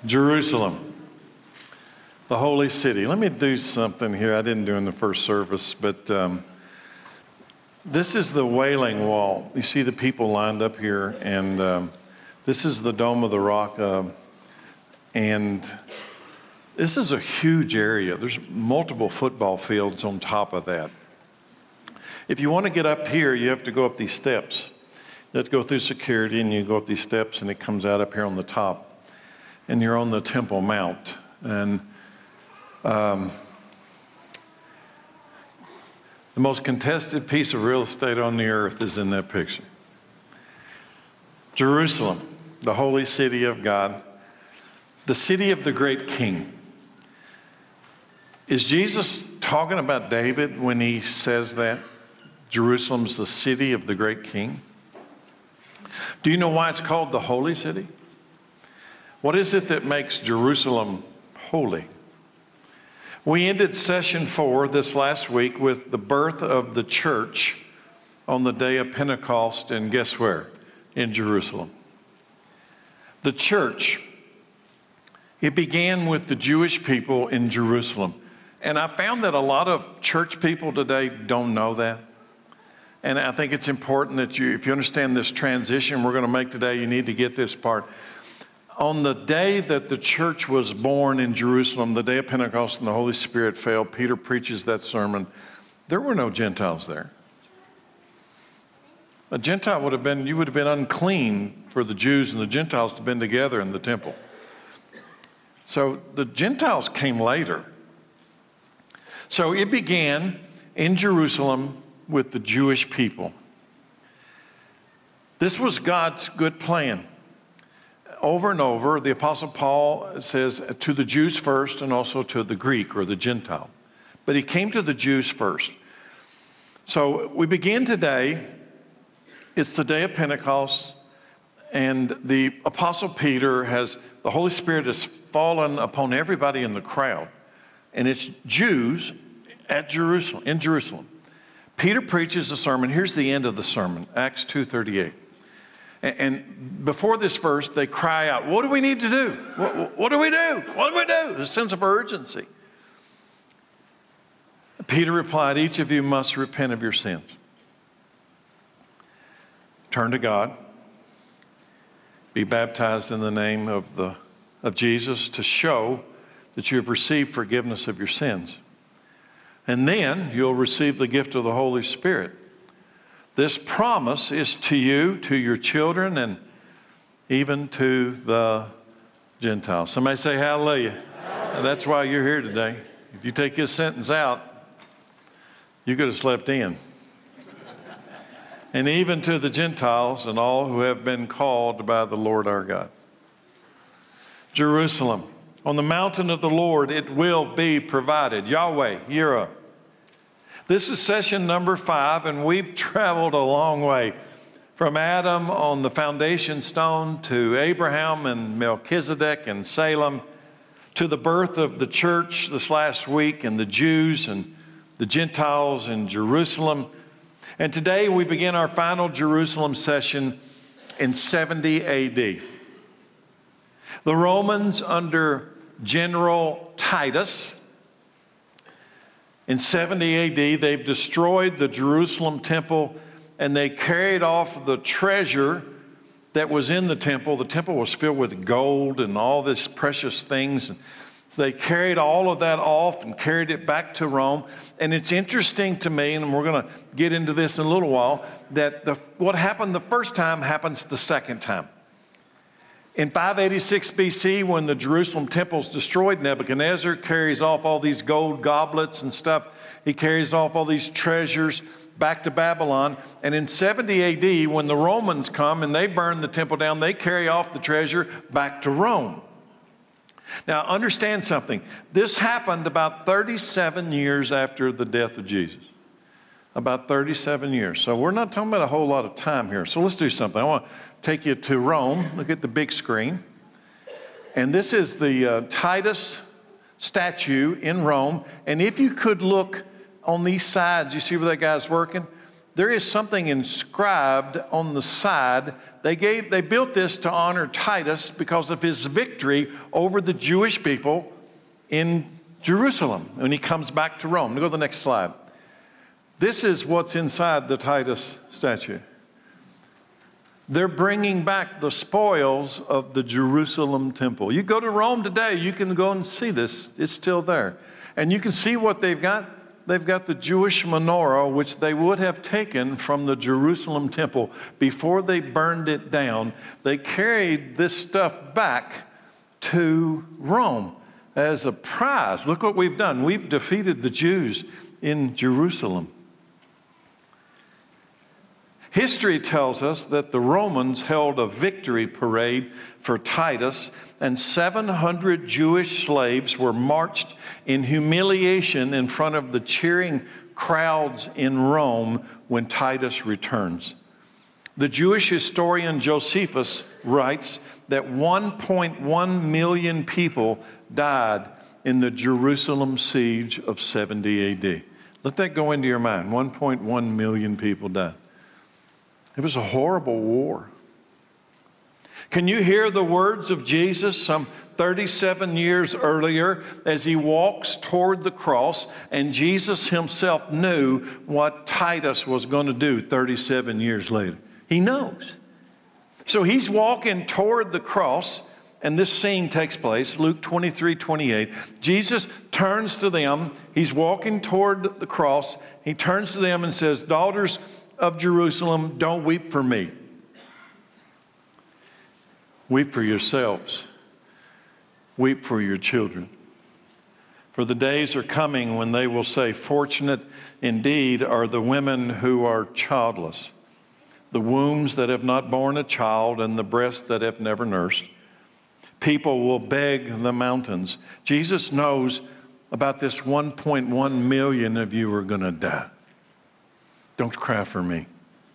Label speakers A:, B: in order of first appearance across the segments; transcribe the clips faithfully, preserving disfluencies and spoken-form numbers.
A: Jerusalem, the holy city. Let me do something here I didn't do in the first service, but um, this is the Wailing Wall. You see the people lined up here, and um, this is the Dome of the Rock, uh, and this is a huge area. There's multiple football fields on top of that. If you want to get up here, you have to go up these steps. You have to go through security, and you go up these steps, and it comes out up here on the top. And you're on the Temple Mount. And um, the most contested piece of real estate on the earth is in that picture. Jerusalem, the holy city of God, the city of the great king. Is Jesus talking about David when he says that? Jerusalem's the city of the great king. Do you know why it's called the holy city? What is it that makes Jerusalem holy? We ended session four this last week with the birth of the church on the day of Pentecost, and guess where? In Jerusalem. The church, it began with the Jewish people in Jerusalem. And I found that a lot of church people today don't know that. And I think it's important that you, if you understand this transition we're going to make today, you need to get this part. On the day that the church was born in Jerusalem, the day of Pentecost and the Holy Spirit fell, Peter preaches that sermon. There were no Gentiles there. A Gentile would have been, you would have been unclean for the Jews and the Gentiles to have been together in the temple. So the Gentiles came later. So it began in Jerusalem with the Jewish people. This was God's good plan. Over and over, the Apostle Paul says to the Jews first and also to the Greek or the Gentile. But he came to the Jews first. So we begin today. It's the day of Pentecost, and the Apostle Peter has, the Holy Spirit has fallen upon everybody in the crowd. And it's Jews at Jerusalem, in Jerusalem. Peter preaches a sermon. Here's the end of the sermon, Acts two thirty-eight. And before this verse, they cry out, what do we need to do? What, what do we do? What do we do? There's a sense of urgency. Peter replied, each of you must repent of your sins. Turn to God. Be baptized in the name of, the, of Jesus to show that you have received forgiveness of your sins. And then you'll receive the gift of the Holy Spirit. This promise is to you, to your children, and even to the Gentiles. Somebody say hallelujah. And that's why you're here today. If you take this sentence out, you could have slept in. And even to the Gentiles and all who have been called by the Lord our God. Jerusalem, on the mountain of the Lord, it will be provided. Yahweh, Yireh. This is session number five, and we've traveled a long way from Adam on the foundation stone to Abraham and Melchizedek and Salem to the birth of the church this last week and the Jews and the Gentiles in Jerusalem. And today we begin our final Jerusalem session in seventy A D. The Romans under General Titus, in seventy A D, they've destroyed the Jerusalem temple, and they carried off the treasure that was in the temple. The temple was filled with gold and all these precious things. So they carried all of that off and carried it back to Rome. And it's interesting to me, and we're going to get into this in a little while, that the, what happened the first time happens the second time. In five eighty-six B C, when the Jerusalem temple is destroyed, Nebuchadnezzar carries off all these gold goblets and stuff. He carries off all these treasures back to Babylon. And in seventy A D, when the Romans come and they burn the temple down, they carry off the treasure back to Rome. Now, understand something. This happened about thirty-seven years after the death of Jesus. About thirty-seven years. So we're not talking about a whole lot of time here. So let's do something. I want to take you to Rome. Look at the big screen. And this is the uh, Titus statue in Rome. And if you could look on these sides, you see where that guy's working? there is something inscribed on the side. They gave, they built this to honor Titus because of his victory over the Jewish people in Jerusalem when he comes back to Rome. Go to the next slide. This is what's inside the Titus statue. They're bringing back the spoils of the Jerusalem temple. You go to Rome today, you can go and see this. It's still there. And you can see what they've got. They've got the Jewish menorah, which they would have taken from the Jerusalem temple before they burned it down. They carried this stuff back to Rome as a prize. Look what we've done. We've defeated the Jews in Jerusalem. History tells us that the Romans held a victory parade for Titus, and seven hundred Jewish slaves were marched in humiliation in front of the cheering crowds in Rome when Titus returns. The Jewish historian Josephus writes that one point one million people died in the Jerusalem siege of seventy A D. Let that go into your mind. one point one million people died. It was a horrible war. Can you hear the words of Jesus some thirty-seven years earlier as he walks toward the cross, and Jesus himself knew what Titus was going to do thirty-seven years later. He knows. So he's walking toward the cross, and this scene takes place, Luke twenty-three twenty-eight. Jesus turns to them. He's walking toward the cross. He turns to them and says, "Daughters of Jerusalem, don't weep for me. Weep for yourselves. Weep for your children. For the days are coming when they will say, fortunate indeed are the women who are childless, the wombs that have not borne a child, and the breasts that have never nursed. People will beg the mountains." Jesus knows about this one point one million of you are going to die. Don't cry for me.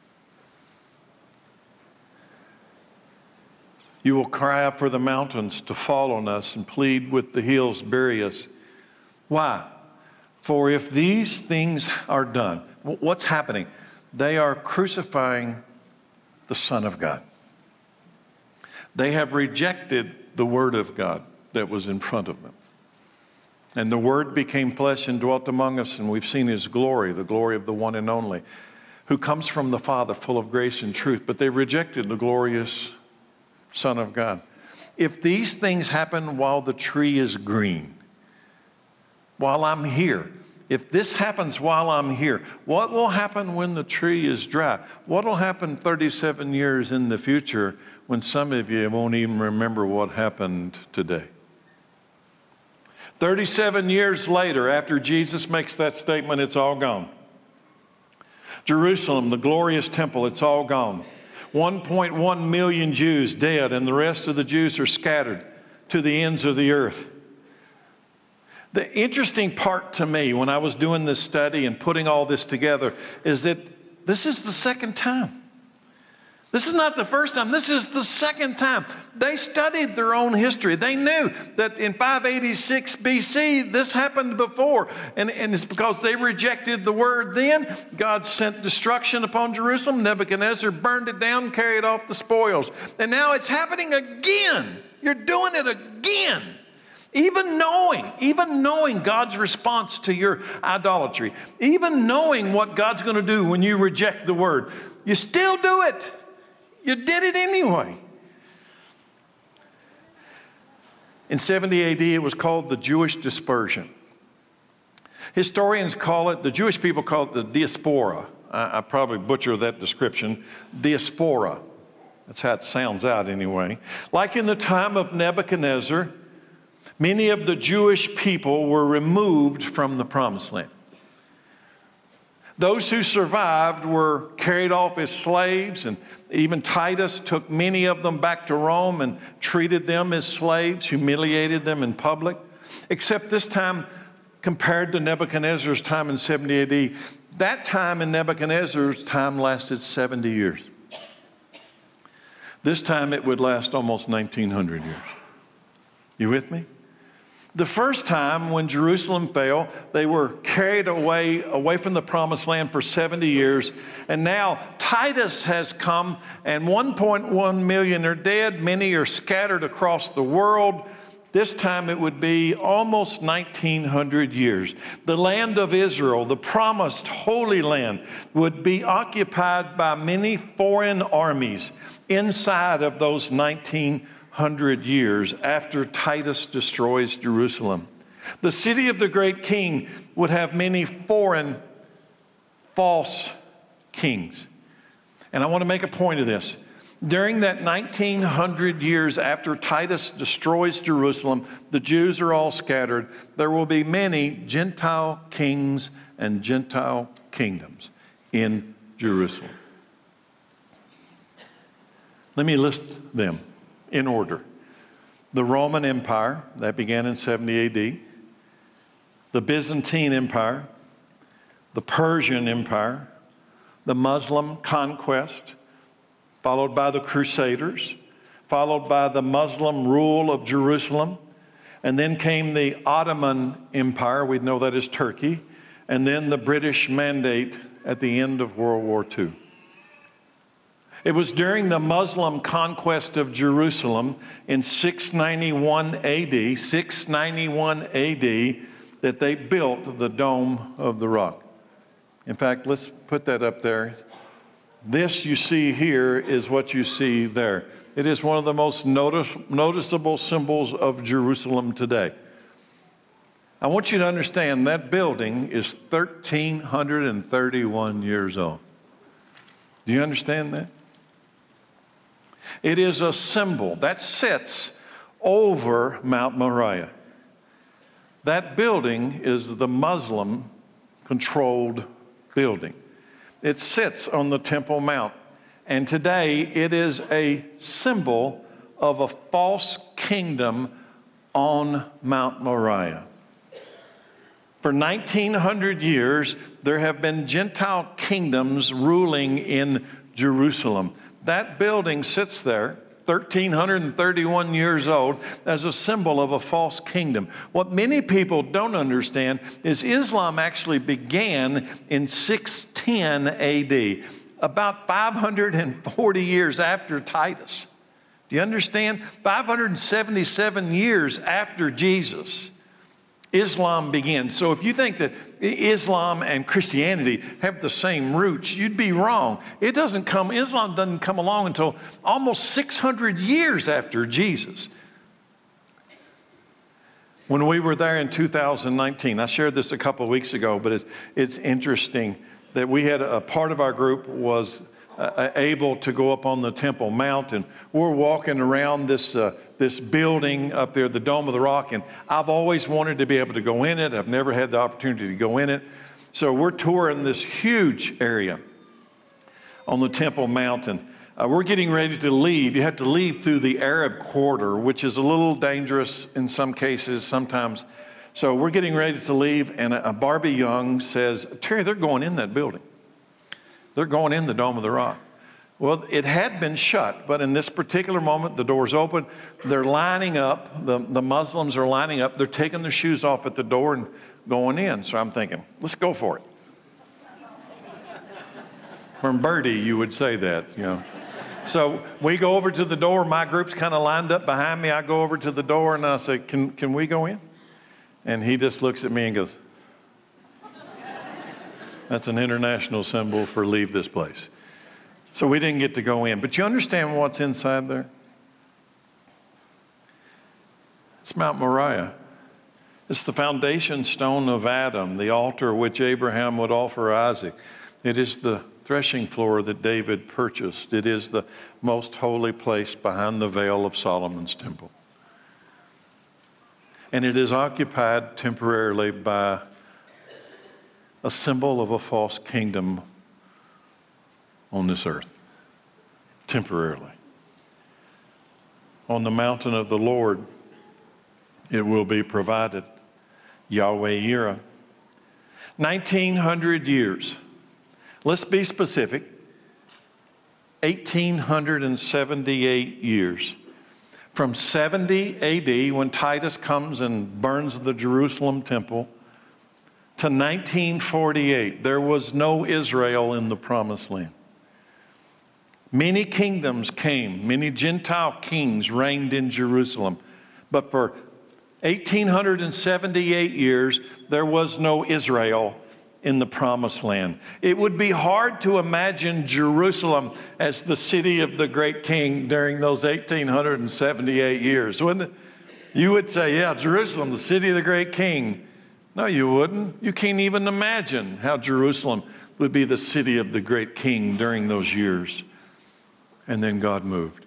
A: You will cry out for the mountains to fall on us and plead with the hills, bury us. Why? For if these things are done, what's happening? They are crucifying the Son of God. They have rejected the Word of God that was in front of them. And the Word became flesh and dwelt among us, and we've seen His glory, the glory of the one and only, who comes from the Father, full of grace and truth. But they rejected the glorious Son of God. If these things happen while the tree is green, while I'm here, if this happens while I'm here, what will happen when the tree is dry? What will happen thirty-seven years in the future when some of you won't even remember what happened today? thirty-seven years later, after Jesus makes that statement, it's all gone. Jerusalem, the glorious temple, it's all gone. one point one million Jews dead, and the rest of the Jews are scattered to the ends of the earth. The interesting part to me when I was doing this study and putting all this together is that this is the second time. This is not the first time. This is the second time. They studied their own history. They knew that in five eighty-six B C, this happened before. And, and it's because they rejected the word then. God sent destruction upon Jerusalem. Nebuchadnezzar burned it down, carried off the spoils. And now it's happening again. You're doing it again. Even knowing, even knowing God's response to your idolatry, even knowing what God's going to do when you reject the word, you still do it. You did it anyway. In seventy A D, it was called the Jewish dispersion. Historians call it, the Jewish people call it the diaspora. I, I probably butcher that description. Diaspora. That's how it sounds out anyway. Like in the time of Nebuchadnezzar, many of the Jewish people were removed from the Promised Land. Those who survived were carried off as slaves, and even Titus took many of them back to Rome and treated them as slaves, humiliated them in public. Except this time, compared to Nebuchadnezzar's time in seventy A D, that time in Nebuchadnezzar's time lasted seventy years. This time it would last almost nineteen hundred years. You with me? The first time when Jerusalem fell, they were carried away, away from the promised land for seventy years. And now Titus has come, and one point one million are dead. Many are scattered across the world. This time it would be almost nineteen hundred years. The land of Israel, the promised Holy Land, would be occupied by many foreign armies inside of those nineteen hundred years after Titus destroys Jerusalem. The city of the great king would have many foreign false kings. And I want to make a point of this. During that nineteen hundred years after Titus destroys Jerusalem, the Jews are all scattered. There will be many Gentile kings and Gentile kingdoms in Jerusalem. Let me list them in order. The Roman Empire, that began in seventy A D. The Byzantine Empire. The Persian Empire. The Muslim conquest, followed by the Crusaders, followed by the Muslim rule of Jerusalem, and then came the Ottoman Empire, we know that is Turkey, and then the British Mandate at the end of World War Two. It was during the Muslim conquest of Jerusalem in six ninety-one A D, six ninety-one A D, that they built the Dome of the Rock. In fact, let's put that up there. This you see here is what you see there. It is one of the most notice, noticeable symbols of Jerusalem today. I want you to understand that building is one thousand three hundred thirty-one years old. Do you understand that? It is a symbol that sits over Mount Moriah. That building is the Muslim-controlled building. It sits on the Temple Mount, and today it is a symbol of a false kingdom on Mount Moriah. For nineteen hundred years, there have been Gentile kingdoms ruling in Jerusalem. That building sits there, one thousand three hundred thirty-one years old, as a symbol of a false kingdom. What many people don't understand is Islam actually began in six ten A D, about five hundred forty years after Titus. Do you understand? five hundred seventy-seven years after Jesus, Islam began. So if you think that Islam and Christianity have the same roots, you'd be wrong. It doesn't come, Islam doesn't come along until almost six hundred years after Jesus. When we were there in two thousand nineteen, I shared this a couple of weeks ago, but it's, it's interesting that we had a, a part of our group was uh, able to go up on the Temple Mount, and we're walking around this uh, this building up there, the Dome of the Rock, and I've always wanted to be able to go in it. I've never had the opportunity to go in it. So we're touring this huge area on the Temple Mountain. Uh, we're getting ready to leave. You have to leave through the Arab Quarter, which is a little dangerous in some cases sometimes. So we're getting ready to leave, and a, a Barbie Young says, "Terry, they're going in that building. They're going in the Dome of the Rock." Well, it had been shut, but in this particular moment, the door's open. They're lining up. The, the Muslims are lining up. They're taking their shoes off at the door and going in. So I'm thinking, let's go for it. From Birdie, you would say that, you know. So we go over to the door. My group's kind of lined up behind me. I go over to the door, and I say, can, can we go in? And he just looks at me and goes, "That's an international symbol for leave this place." So we didn't get to go in. But you understand what's inside there? It's Mount Moriah. It's the foundation stone of Adam, the altar which Abraham would offer Isaac. It is the threshing floor that David purchased. It is the most holy place behind the veil of Solomon's temple. And it is occupied temporarily by a symbol of a false kingdom on this earth, temporarily. On the mountain of the Lord, it will be provided. Yahweh Yireh. nineteen hundred years. Let's be specific. one thousand eight hundred seventy-eight years. From seventy A D, when Titus comes and burns the Jerusalem temple, to nineteen forty-eight, there was no Israel in the Promised Land. Many kingdoms came, many Gentile kings reigned in Jerusalem. But for eighteen seventy-eight years, there was no Israel in the Promised Land. It would be hard to imagine Jerusalem as the city of the great king during those eighteen seventy-eight years, wouldn't it? You would say, yeah, Jerusalem, the city of the great king. No, you wouldn't. You can't even imagine how Jerusalem would be the city of the great king during those years. And then God moved.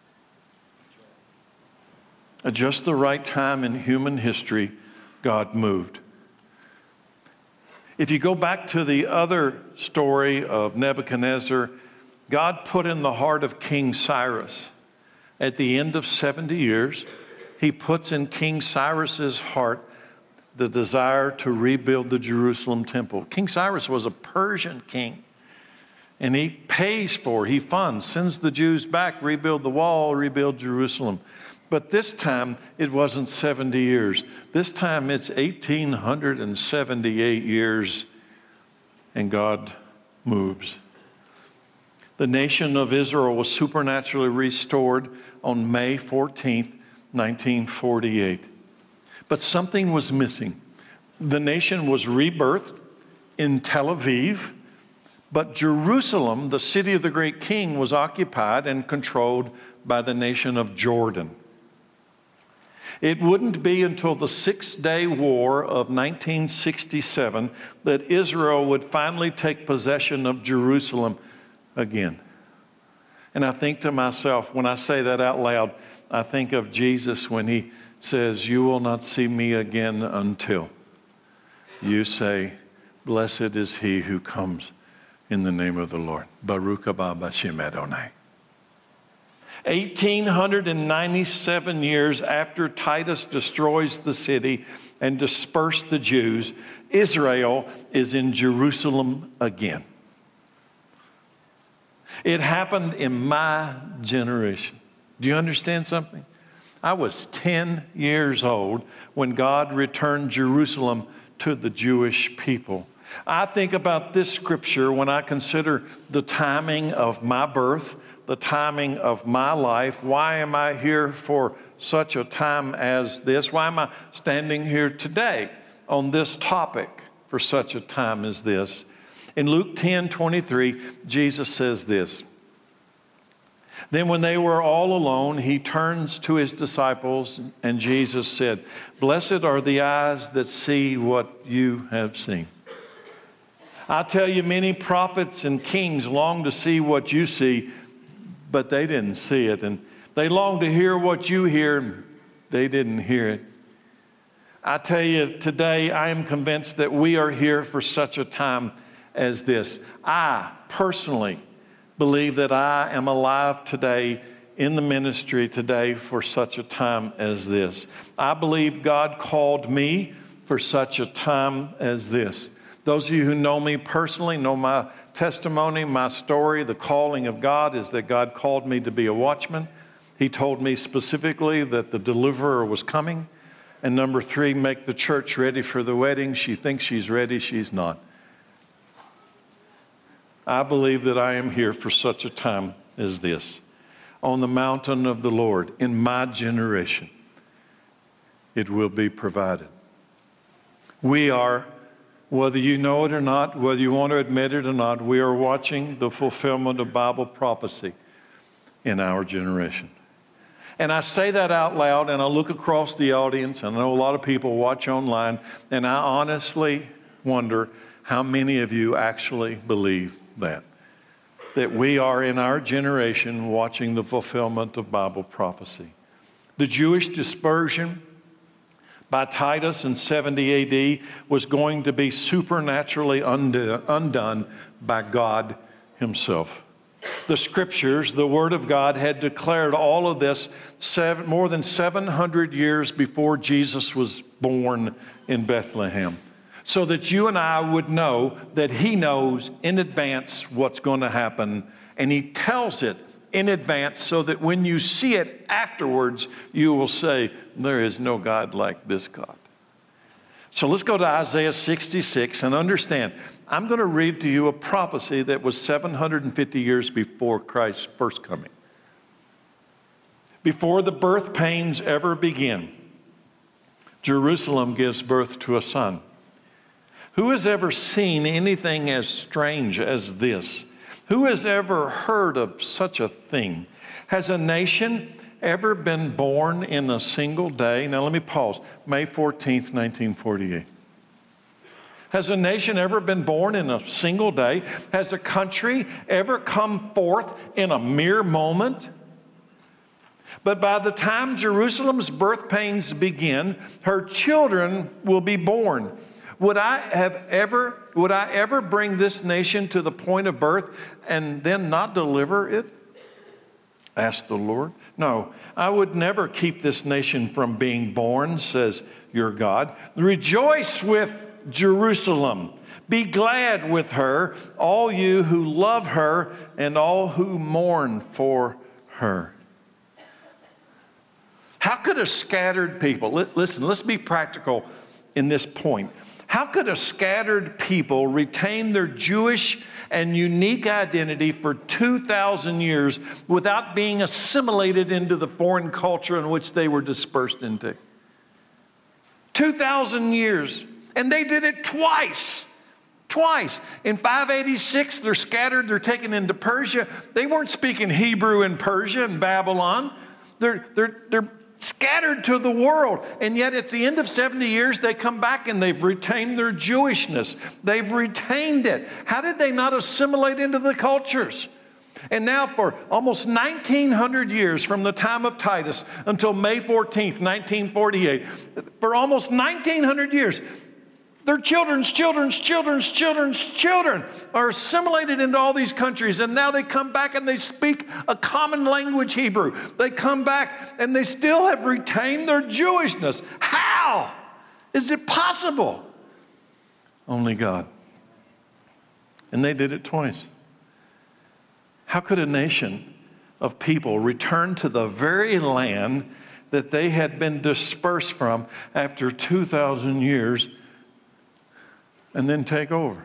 A: At just the right time in human history, God moved. If you go back to the other story of Nebuchadnezzar, God put in the heart of King Cyrus, at the end of seventy years, he puts in King Cyrus's heart the desire to rebuild the Jerusalem temple. King Cyrus was a Persian king. And he pays for, he funds, sends the Jews back, rebuild the wall, rebuild Jerusalem. But this time, it wasn't seventy years. This time, it's eighteen seventy-eight years, and God moves. The nation of Israel was supernaturally restored on May fourteenth, nineteen forty-eight. But something was missing. The nation was rebirthed in Tel Aviv, but Jerusalem, the city of the great king, was occupied and controlled by the nation of Jordan. It wouldn't be until the Six-Day War of nineteen sixty-seven that Israel would finally take possession of Jerusalem again. And I think to myself, when I say that out loud, I think of Jesus when he says, "You will not see me again until you say, blessed is he who comes in the name of the Lord." Baruch haba b'shem Adonai. eighteen ninety-seven years after Titus destroys the city and dispersed the Jews, Israel is in Jerusalem again. It happened in my generation. Do you understand something? I was ten years old when God returned Jerusalem to the Jewish people. I think about this scripture when I consider the timing of my birth, the timing of my life. Why am I here for such a time as this? Why am I standing here today on this topic for such a time as this? In Luke ten twenty-three, Jesus says this. Then when they were all alone, he turns to his disciples, and Jesus said, "Blessed are the eyes that see what you have seen." I tell you, many prophets and kings long to see what you see, but they didn't see it. And they long to hear what you hear, they didn't hear it. I tell you, today I am convinced that we are here for such a time as this. I personally believe that I am alive today in the ministry today for such a time as this. I believe God called me for such a time as this. Those of you who know me personally know my testimony, my story. The calling of God is that God called me to be a watchman. He told me specifically that the deliverer was coming. And number three, make the church ready for the wedding. She thinks she's ready, she's not. I believe that I am here for such a time as this. On the mountain of the Lord, in my generation, it will be provided. We are, whether you know it or not, whether you want to admit it or not, we are watching the fulfillment of Bible prophecy in our generation. And I say that out loud, and I look across the audience, and I know a lot of people watch online, and I honestly wonder how many of you actually believe that. That we are in our generation watching the fulfillment of Bible prophecy. The Jewish dispersion by Titus in seventy A D was going to be supernaturally undone by God himself. The scriptures, the Word of God, had declared all of this seven, more than seven hundred years before Jesus was born in Bethlehem, so that you and I would know that he knows in advance what's going to happen, and he tells it in advance so that when you see it afterwards, you will say, there is no God like this God. So let's go to Isaiah sixty-six and understand, I'm going to read to you a prophecy that was seven hundred fifty years before Christ's first coming. Before the birth pains ever begin, Jerusalem gives birth to a son. Who has ever seen anything as strange as this? Who has ever heard of such a thing? Has a nation ever been born in a single day? Now let me pause. May fourteenth, nineteen forty-eight. Has a nation ever been born in a single day? Has a country ever come forth in a mere moment? But by the time Jerusalem's birth pains begin, her children will be born. Would I have ever, would I ever bring this nation to the point of birth and then not deliver it? Asked the Lord. No, I would never keep this nation from being born, says your God. Rejoice with Jerusalem. Be glad with her, all you who love her and all who mourn for her. How could a scattered people, listen, let's be practical in this point. How could a scattered people retain their Jewish and unique identity for two thousand years without being assimilated into the foreign culture in which they were dispersed into? two thousand years. And they did it twice. Twice. In five eighty-six, they're scattered. They're taken into Persia. They weren't speaking Hebrew in Persia and Babylon. They're, they're, they're scattered to the world. And yet at the end of seventy years, they come back and they've retained their Jewishness. They've retained it. How did they not assimilate into the cultures? And now for almost nineteen hundred years from the time of Titus until May fourteenth, nineteen forty-eight, for almost nineteen hundred years, their children's children's children's children's children are assimilated into all these countries. And now they come back and they speak a common language, Hebrew. They come back and they still have retained their Jewishness. How is it possible? Only God. And they did it twice. How could a nation of people return to the very land that they had been dispersed from after two thousand years and then take over?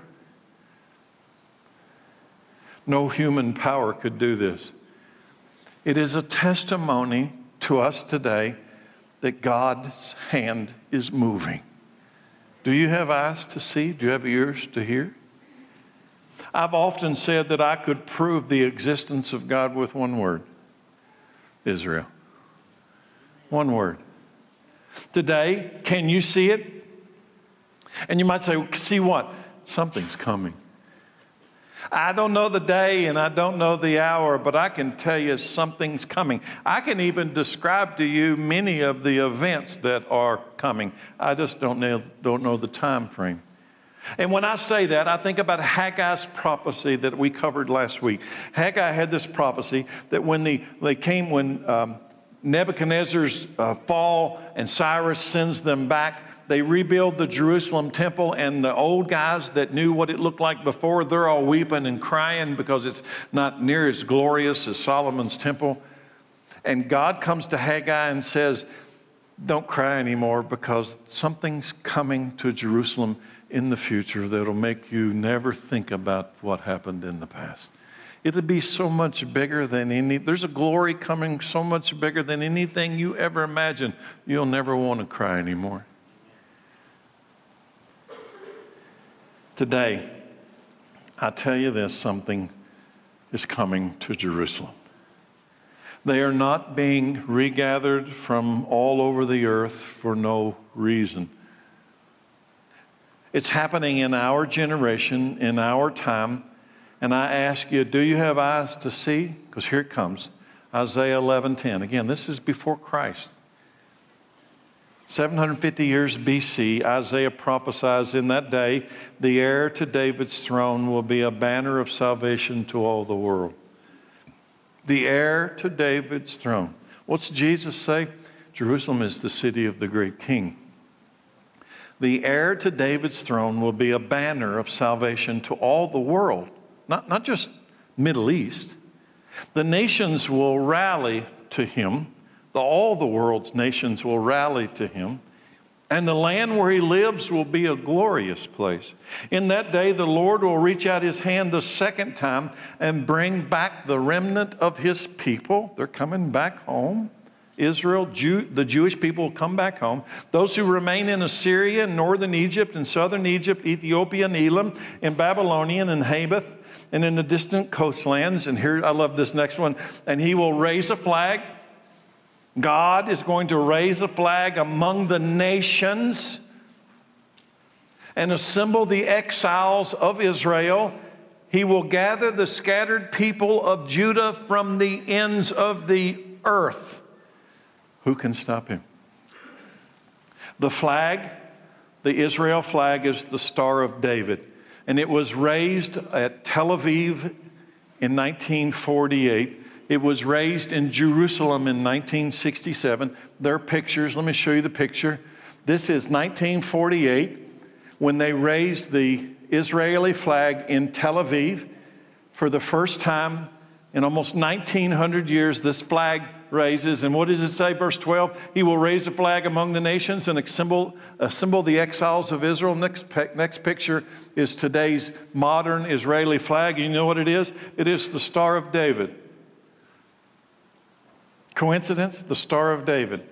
A: No human power could do this. It is a testimony to us today that God's hand is moving. Do you have eyes to see? Do you have ears to hear? I've often said that I could prove the existence of God with one word: Israel. One word. Today, can you see it? And you might say, see what? Something's coming. I don't know the day and I don't know the hour, but I can tell you something's coming. I can even describe to you many of the events that are coming. I just don't know, don't know the time frame. And when I say that, I think about Haggai's prophecy that we covered last week. Haggai had this prophecy that when the, they came, when um, Nebuchadnezzar's uh, fall and Cyrus sends them back, they rebuild the Jerusalem temple, and the old guys that knew what it looked like before, they're all weeping and crying because it's not near as glorious as Solomon's temple. And God comes to Haggai and says, don't cry anymore, because something's coming to Jerusalem in the future that'll make you never think about what happened in the past. It'll be so much bigger than any, there's a glory coming so much bigger than anything you ever imagined. You'll never want to cry anymore. Today, I tell you this, something is coming to Jerusalem. They are not being regathered from all over the earth for no reason. It's happening in our generation, in our time. And I ask you, do you have eyes to see? Because here it comes. Isaiah eleven ten. Again, this is before Christ. seven hundred fifty years B C, Isaiah prophesies, in that day, the heir to David's throne will be a banner of salvation to all the world. The heir to David's throne. What's Jesus say? Jerusalem is the city of the great king. The heir to David's throne will be a banner of salvation to all the world. Not, not just Middle East. The nations will rally to him. The, all the world's nations will rally to him. And the land where he lives will be a glorious place. In that day, the Lord will reach out his hand a second time and bring back the remnant of his people. They're coming back home. Israel, Jew, the Jewish people will come back home. Those who remain in Assyria, northern Egypt, and southern Egypt, Ethiopia, and Elam, in Babylonian and Hamath, and in the distant coastlands. And here, I love this next one. And he will raise a flag. God is going to raise a flag among the nations and assemble the exiles of Israel. He will gather the scattered people of Judah from the ends of the earth. Who can stop him? The flag, the Israel flag, is the Star of David. And it was raised at Tel Aviv in nineteen forty-eight. It was raised in Jerusalem in nineteen sixty-seven. There are pictures. Let me show you the picture. This is nineteen forty-eight when they raised the Israeli flag in Tel Aviv. For the first time in almost nineteen hundred years, this flag raises. And what does it say? Verse twelve, he will raise a flag among the nations and assemble, assemble the exiles of Israel. Next, next picture is today's modern Israeli flag. You know what it is? It is the Star of David. Coincidence? The Star of David.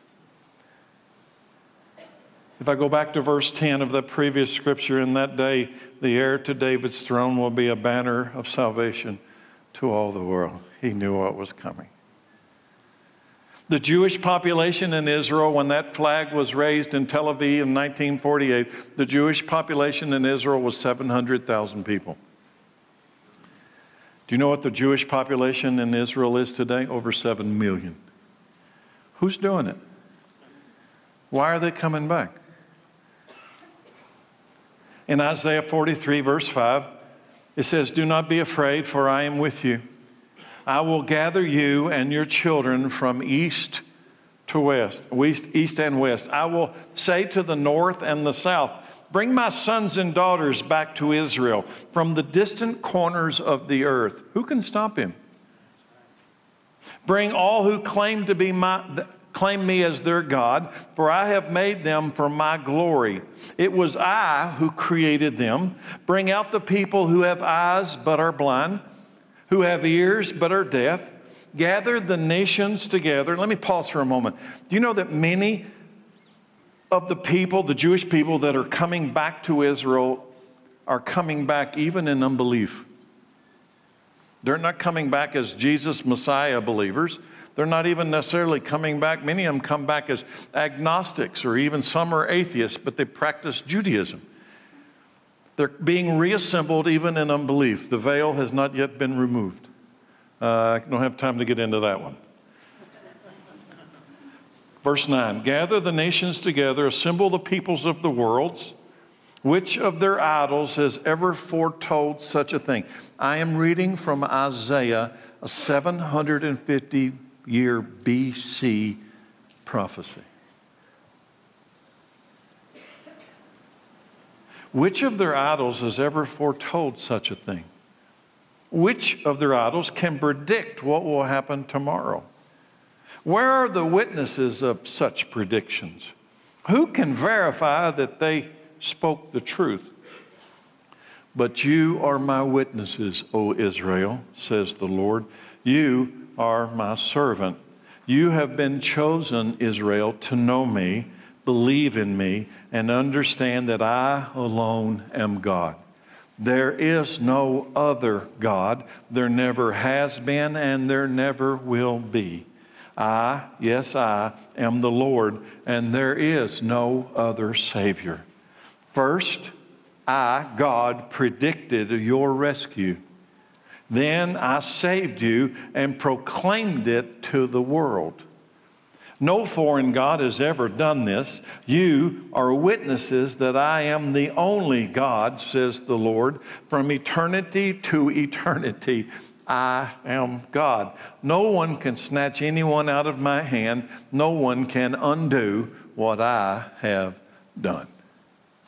A: If I go back to verse ten of that previous scripture, in that day, the heir to David's throne will be a banner of salvation to all the world. He knew what was coming. The Jewish population in Israel, when that flag was raised in Tel Aviv in nineteen forty-eight, the Jewish population in Israel was seven hundred thousand people. Do you know what the Jewish population in Israel is today? Over seven million. Who's doing it? Why are they coming back? In Isaiah forty-three, verse five, it says, "Do not be afraid, for I am with you. I will gather you and your children from east to west, east, east and west. I will say to the north and the south, bring my sons and daughters back to Israel from the distant corners of the earth." Who can stop him? "Bring all who claim to be my, claim me as their God, for I have made them for my glory. It was I who created them. Bring out the people who have eyes but are blind, who have ears but are deaf. Gather the nations together." Let me pause for a moment. Do you know that many of the people, the Jewish people that are coming back to Israel, are coming back even in unbelief? They're not coming back as Jesus Messiah believers. They're not even necessarily coming back. Many of them come back as agnostics, or even some are atheists, but they practice Judaism. They're being reassembled even in unbelief. The veil has not yet been removed. Uh, I don't have time to get into that one. Verse nine, "Gather the nations together, assemble the peoples of the worlds. Which of their idols has ever foretold such a thing?" I am reading from Isaiah, a seven hundred fifty year B C prophecy. Which of their idols has ever foretold such a thing? Which of their idols can predict what will happen tomorrow? Where are the witnesses of such predictions? Who can verify that they spoke the truth? "But you are my witnesses, O Israel, says the Lord. You are my servant. You have been chosen, Israel, to know me, believe in me, and understand that I alone am God. There is no other God. There never has been, and there never will be. I, yes, I am the Lord, and there is no other Savior. First, I, God, predicted your rescue. Then I saved you and proclaimed it to the world. No foreign God has ever done this. You are witnesses that I am the only God, says the Lord. From eternity to eternity, I am God. No one can snatch anyone out of my hand. No one can undo what I have done.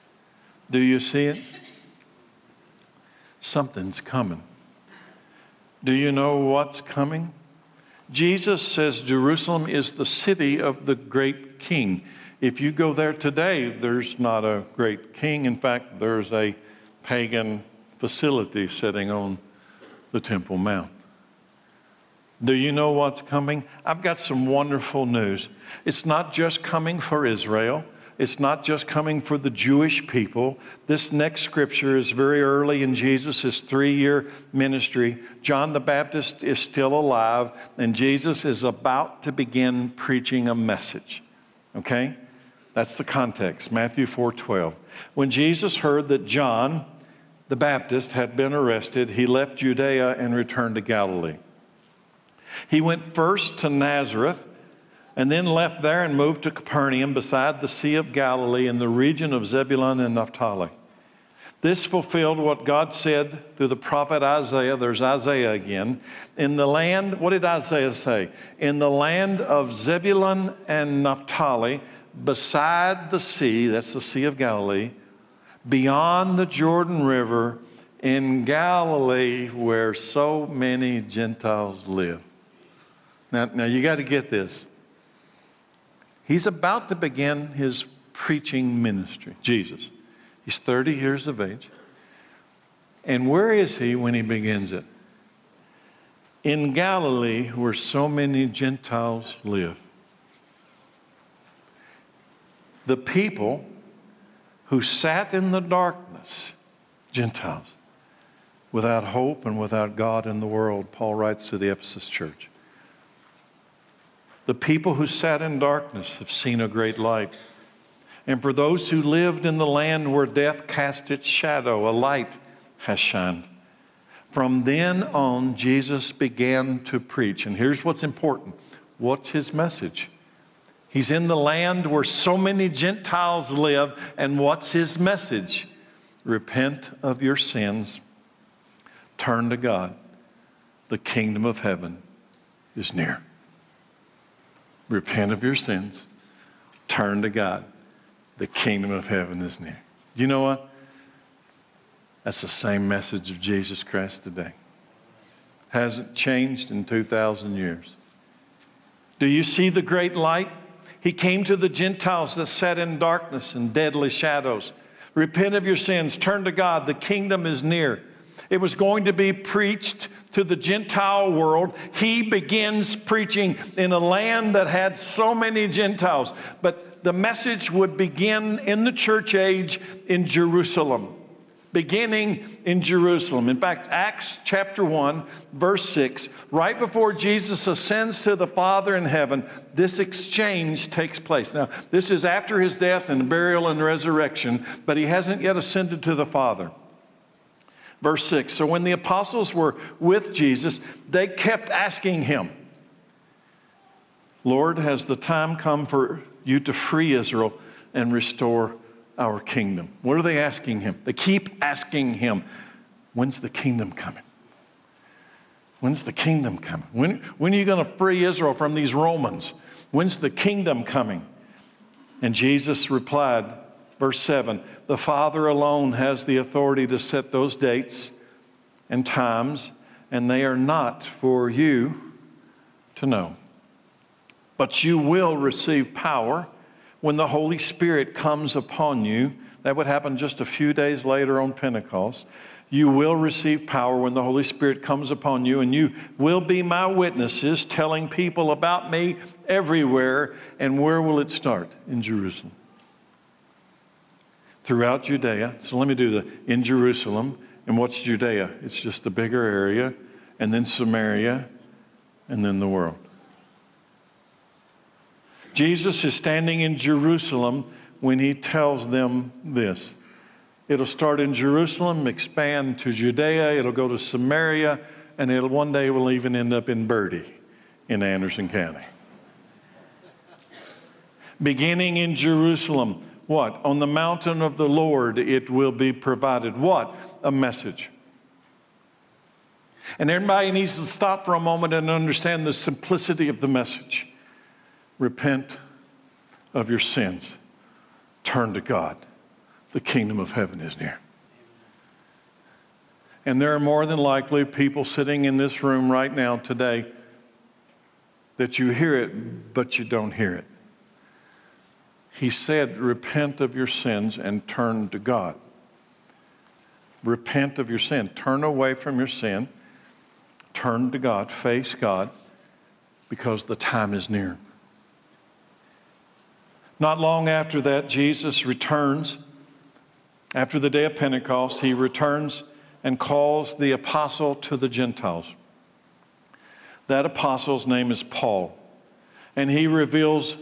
A: Do you see it? Something's coming. Do you know what's coming? Jesus says Jerusalem is the city of the great king. If you go there today, there's not a great king. In fact, there's a pagan facility sitting on the Temple Mount. Do you know what's coming? I've got some wonderful news. It's not just coming for Israel. It's not just coming for the Jewish people. This next scripture is very early in Jesus' three-year ministry. John the Baptist is still alive, and Jesus is about to begin preaching a message. Okay? That's the context, Matthew four twelve. When Jesus heard that John the Baptist had been arrested, he left Judea and returned to Galilee. He went first to Nazareth, and then left there and moved to Capernaum beside the Sea of Galilee in the region of Zebulun and Naphtali. This fulfilled what God said through the prophet Isaiah. There's Isaiah again. In the land, what did Isaiah say? In the land of Zebulun and Naphtali, beside the sea, that's the Sea of Galilee, beyond the Jordan River, in Galilee where so many Gentiles live. Now, now you got to get this. He's about to begin his preaching ministry, Jesus. He's thirty years of age. And where is he when he begins it? In Galilee, where so many Gentiles live. The people who sat in the darkness, Gentiles, without hope and without God in the world, Paul writes to the Ephesus church. The people who sat in darkness have seen a great light. And for those who lived in the land where death cast its shadow, a light has shined. From then on, Jesus began to preach. And here's what's important. What's his message? He's in the land where so many Gentiles live. And what's his message? Repent of your sins. Turn to God. The kingdom of heaven is near. Repent of your sins. Turn to God. The kingdom of heaven is near. You know what? That's the same message of Jesus Christ today. Hasn't changed in two thousand years. Do you see the great light? He came to the Gentiles that sat in darkness and deadly shadows. Repent of your sins. Turn to God. The kingdom is near. It was going to be preached to the Gentile world. He begins preaching in a land that had so many Gentiles. But the message would begin in the church age in Jerusalem. Beginning in Jerusalem. In fact, Acts chapter one, verse six, right before Jesus ascends to the Father in heaven, this exchange takes place. Now, this is after his death and burial and resurrection, but he hasn't yet ascended to the Father. Verse six, so when the apostles were with Jesus, they kept asking him, Lord, has the time come for you to free Israel and restore our kingdom? What are they asking him? They keep asking him, when's the kingdom coming? When's the kingdom coming? When, when are you going to free Israel from these Romans? When's the kingdom coming? And Jesus replied, verse seven, the Father alone has the authority to set those dates and times, and they are not for you to know. But you will receive power when the Holy Spirit comes upon you. That would happen just a few days later on Pentecost. You will receive power when the Holy Spirit comes upon you, and you will be my witnesses, telling people about me everywhere. And where will it start? In Jerusalem. Throughout Judea. So let me do the in Jerusalem. And what's Judea? It's just a bigger area. And then Samaria. And then the world. Jesus is standing in Jerusalem when he tells them this. It'll start in Jerusalem, expand to Judea, it'll go to Samaria, and it'll one day will even end up in Bertie in Anderson County. Beginning in Jerusalem, what? On the mountain of the Lord it will be provided. What? A message. And everybody needs to stop for a moment and understand the simplicity of the message. Repent of your sins. Turn to God. The kingdom of heaven is near. And there are more than likely people sitting in this room right now today that you hear it, but you don't hear it. He said, repent of your sins and turn to God. Repent of your sin. Turn away from your sin. Turn to God. Face God, because the time is near. Not long after that, Jesus returns. After the day of Pentecost, he returns and calls the apostle to the Gentiles. That apostle's name is Paul. And he reveals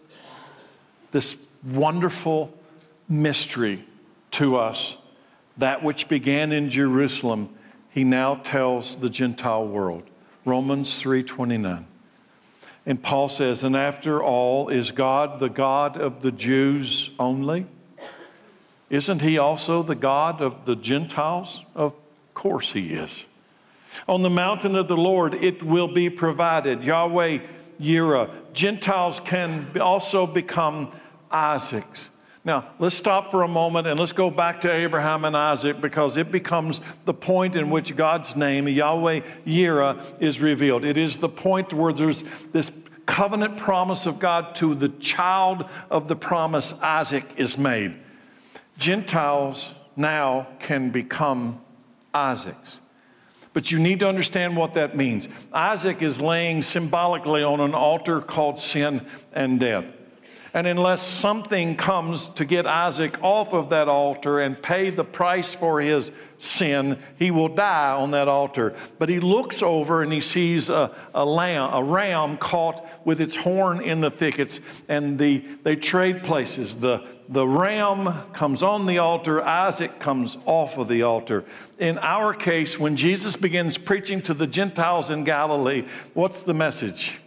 A: this wonderful mystery to us. That which began in Jerusalem, he now tells the Gentile world. Romans three twenty-nine. And Paul says, and after all, is God the God of the Jews only? Isn't he also the God of the Gentiles? Of course he is. On the mountain of the Lord, it will be provided. Yahweh Yireh. Gentiles can also become Isaacs. Now, let's stop for a moment and let's go back to Abraham and Isaac, because it becomes the point in which God's name, Yahweh Yireh, is revealed. It is the point where there's this covenant promise of God to the child of the promise, Isaac, is made. Gentiles now can become Isaacs. But you need to understand what that means. Isaac is laying symbolically on an altar called sin and death. And unless something comes to get Isaac off of that altar and pay the price for his sin, he will die on that altar. But he looks over and he sees a, a lamb, a ram caught with its horn in the thickets, and the, they trade places. The, the ram comes on the altar, Isaac comes off of the altar. In our case, when Jesus begins preaching to the Gentiles in Galilee, what's the message?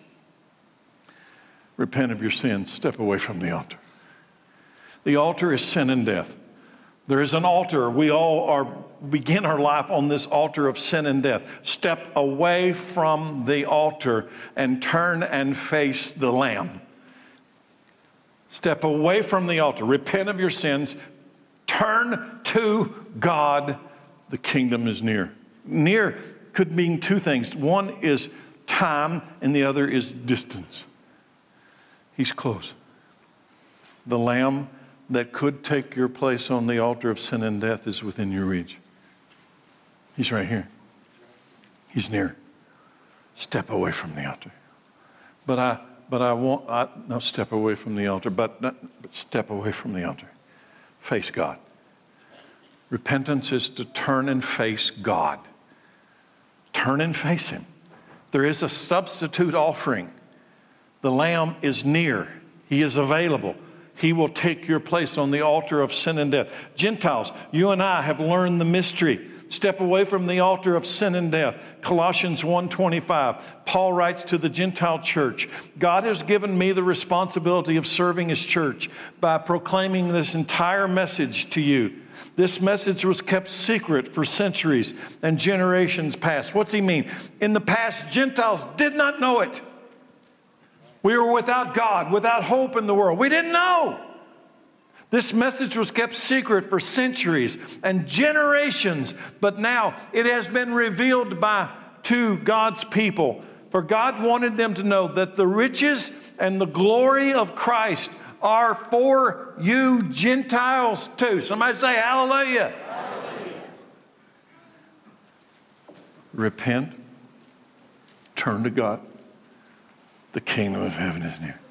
A: Repent of your sins, step away from the altar. The altar is sin and death. There is an altar. We all are begin our life on this altar of sin and death. Step away from the altar and turn and face the Lamb. Step away from the altar. Repent of your sins. Turn to God. The kingdom is near. Near could mean two things. One is time and the other is distance. He's close. The Lamb that could take your place on the altar of sin and death is within your reach. He's right here. He's near. Step away from the altar. But I, but I won't, I, no, step away from the altar, but, not, but step away from the altar. Face God. Repentance is to turn and face God. Turn and face Him. There is a substitute offering. The Lamb is near. He is available. He will take your place on the altar of sin and death. Gentiles, you and I have learned the mystery. Step away from the altar of sin and death. Colossians one twenty-five. Paul writes to the Gentile church, God has given me the responsibility of serving His church by proclaiming this entire message to you. This message was kept secret for centuries and generations past. What's he mean? In the past, Gentiles did not know it. We were without God, without hope in the world. We didn't know. This message was kept secret for centuries and generations, but now it has been revealed by to God's people. For God wanted them to know that the riches and the glory of Christ are for you Gentiles too. Somebody say hallelujah. Hallelujah. Repent, turn to God. The kingdom of heaven is near.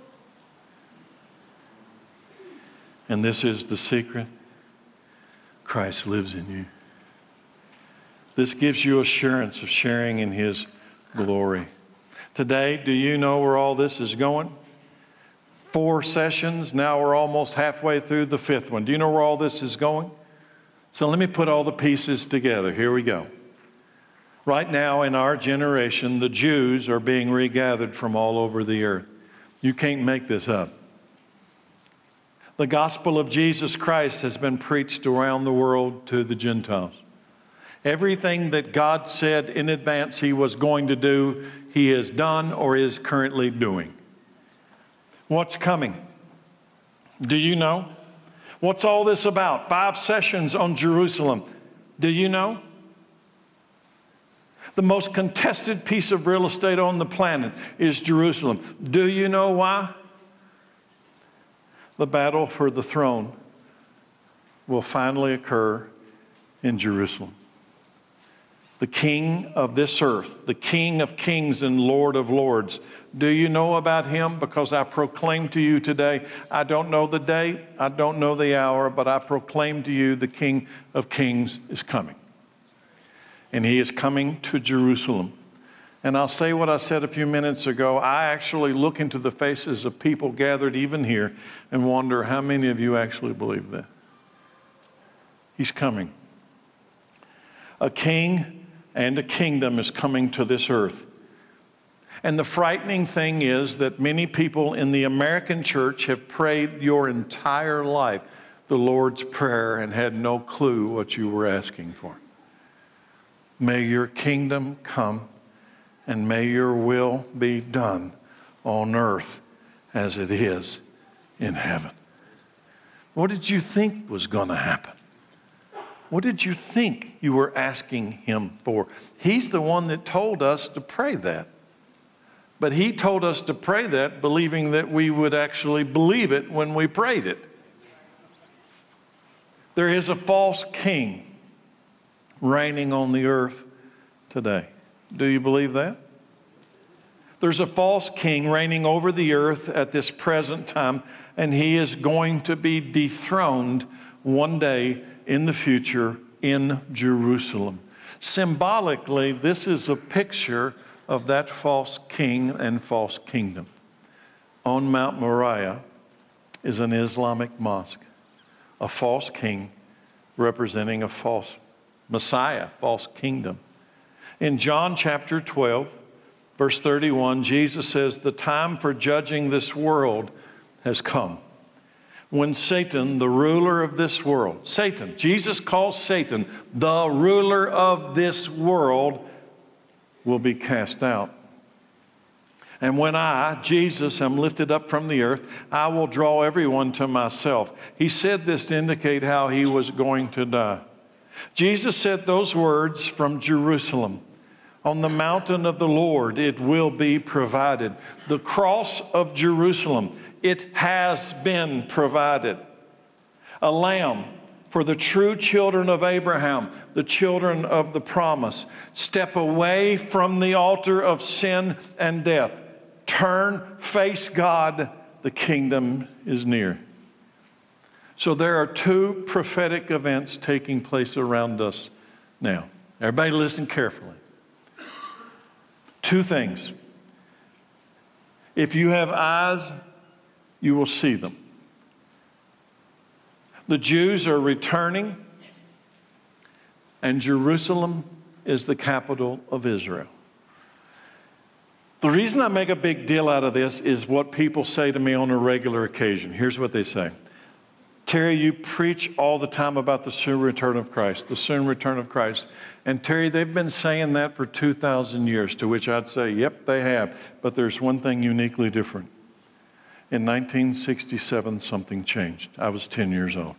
A: And this is the secret. Christ lives in you. This gives you assurance of sharing in His glory. Today, do you know where all this is going? Four sessions. Now we're almost halfway through the fifth one. Do you know where all this is going? So let me put all the pieces together. Here we go. Right now in our generation, the Jews are being regathered from all over the earth. You can't make this up. The gospel of Jesus Christ has been preached around the world to the Gentiles. Everything that God said in advance He was going to do, He has done or is currently doing. What's coming? Do you know? What's all this about? Five sessions on Jerusalem. Do you know? The most contested piece of real estate on the planet is Jerusalem. Do you know why? The battle for the throne will finally occur in Jerusalem. The King of this earth, the King of kings and Lord of lords. Do you know about him? Because I proclaim to you today, I don't know the day, I don't know the hour, but I proclaim to you the King of kings is coming. And he is coming to Jerusalem. And I'll say what I said a few minutes ago. I actually look into the faces of people gathered even here and wonder how many of you actually believe that. He's coming. A king and a kingdom is coming to this earth. And the frightening thing is that many people in the American church have prayed your entire life the Lord's Prayer and had no clue what you were asking for. May your kingdom come, and may your will be done on earth as it is in heaven. What did you think was going to happen? What did you think you were asking him for? He's the one that told us to pray that. But he told us to pray that believing that we would actually believe it when we prayed it. There is a false king reigning on the earth today. Do you believe that? There's a false king reigning over the earth at this present time, and he is going to be dethroned one day in the future in Jerusalem. Symbolically, this is a picture of that false king and false kingdom. On Mount Moriah is an Islamic mosque, a false king representing a false Messiah, false kingdom. In John chapter twelve, verse thirty-one, Jesus says, the time for judging this world has come. When Satan, the ruler of this world, Satan, Jesus calls Satan the ruler of this world, will be cast out. And when I, Jesus, am lifted up from the earth, I will draw everyone to myself. He said this to indicate how he was going to die. Jesus said those words from Jerusalem. On the mountain of the Lord, it will be provided. The cross of Jerusalem, it has been provided. A lamb for the true children of Abraham, the children of the promise. Step away from the altar of sin and death. Turn, face God. The kingdom is near. So there are two prophetic events taking place around us now. Everybody listen carefully. Two things. If you have eyes, you will see them. The Jews are returning, and Jerusalem is the capital of Israel. The reason I make a big deal out of this is what people say to me on a regular occasion. Here's what they say. Terry, you preach all the time about the soon return of Christ, the soon return of Christ. And Terry, they've been saying that for two thousand years, to which I'd say, yep, they have. But there's one thing uniquely different. In nineteen sixty-seven, something changed. I was ten years old.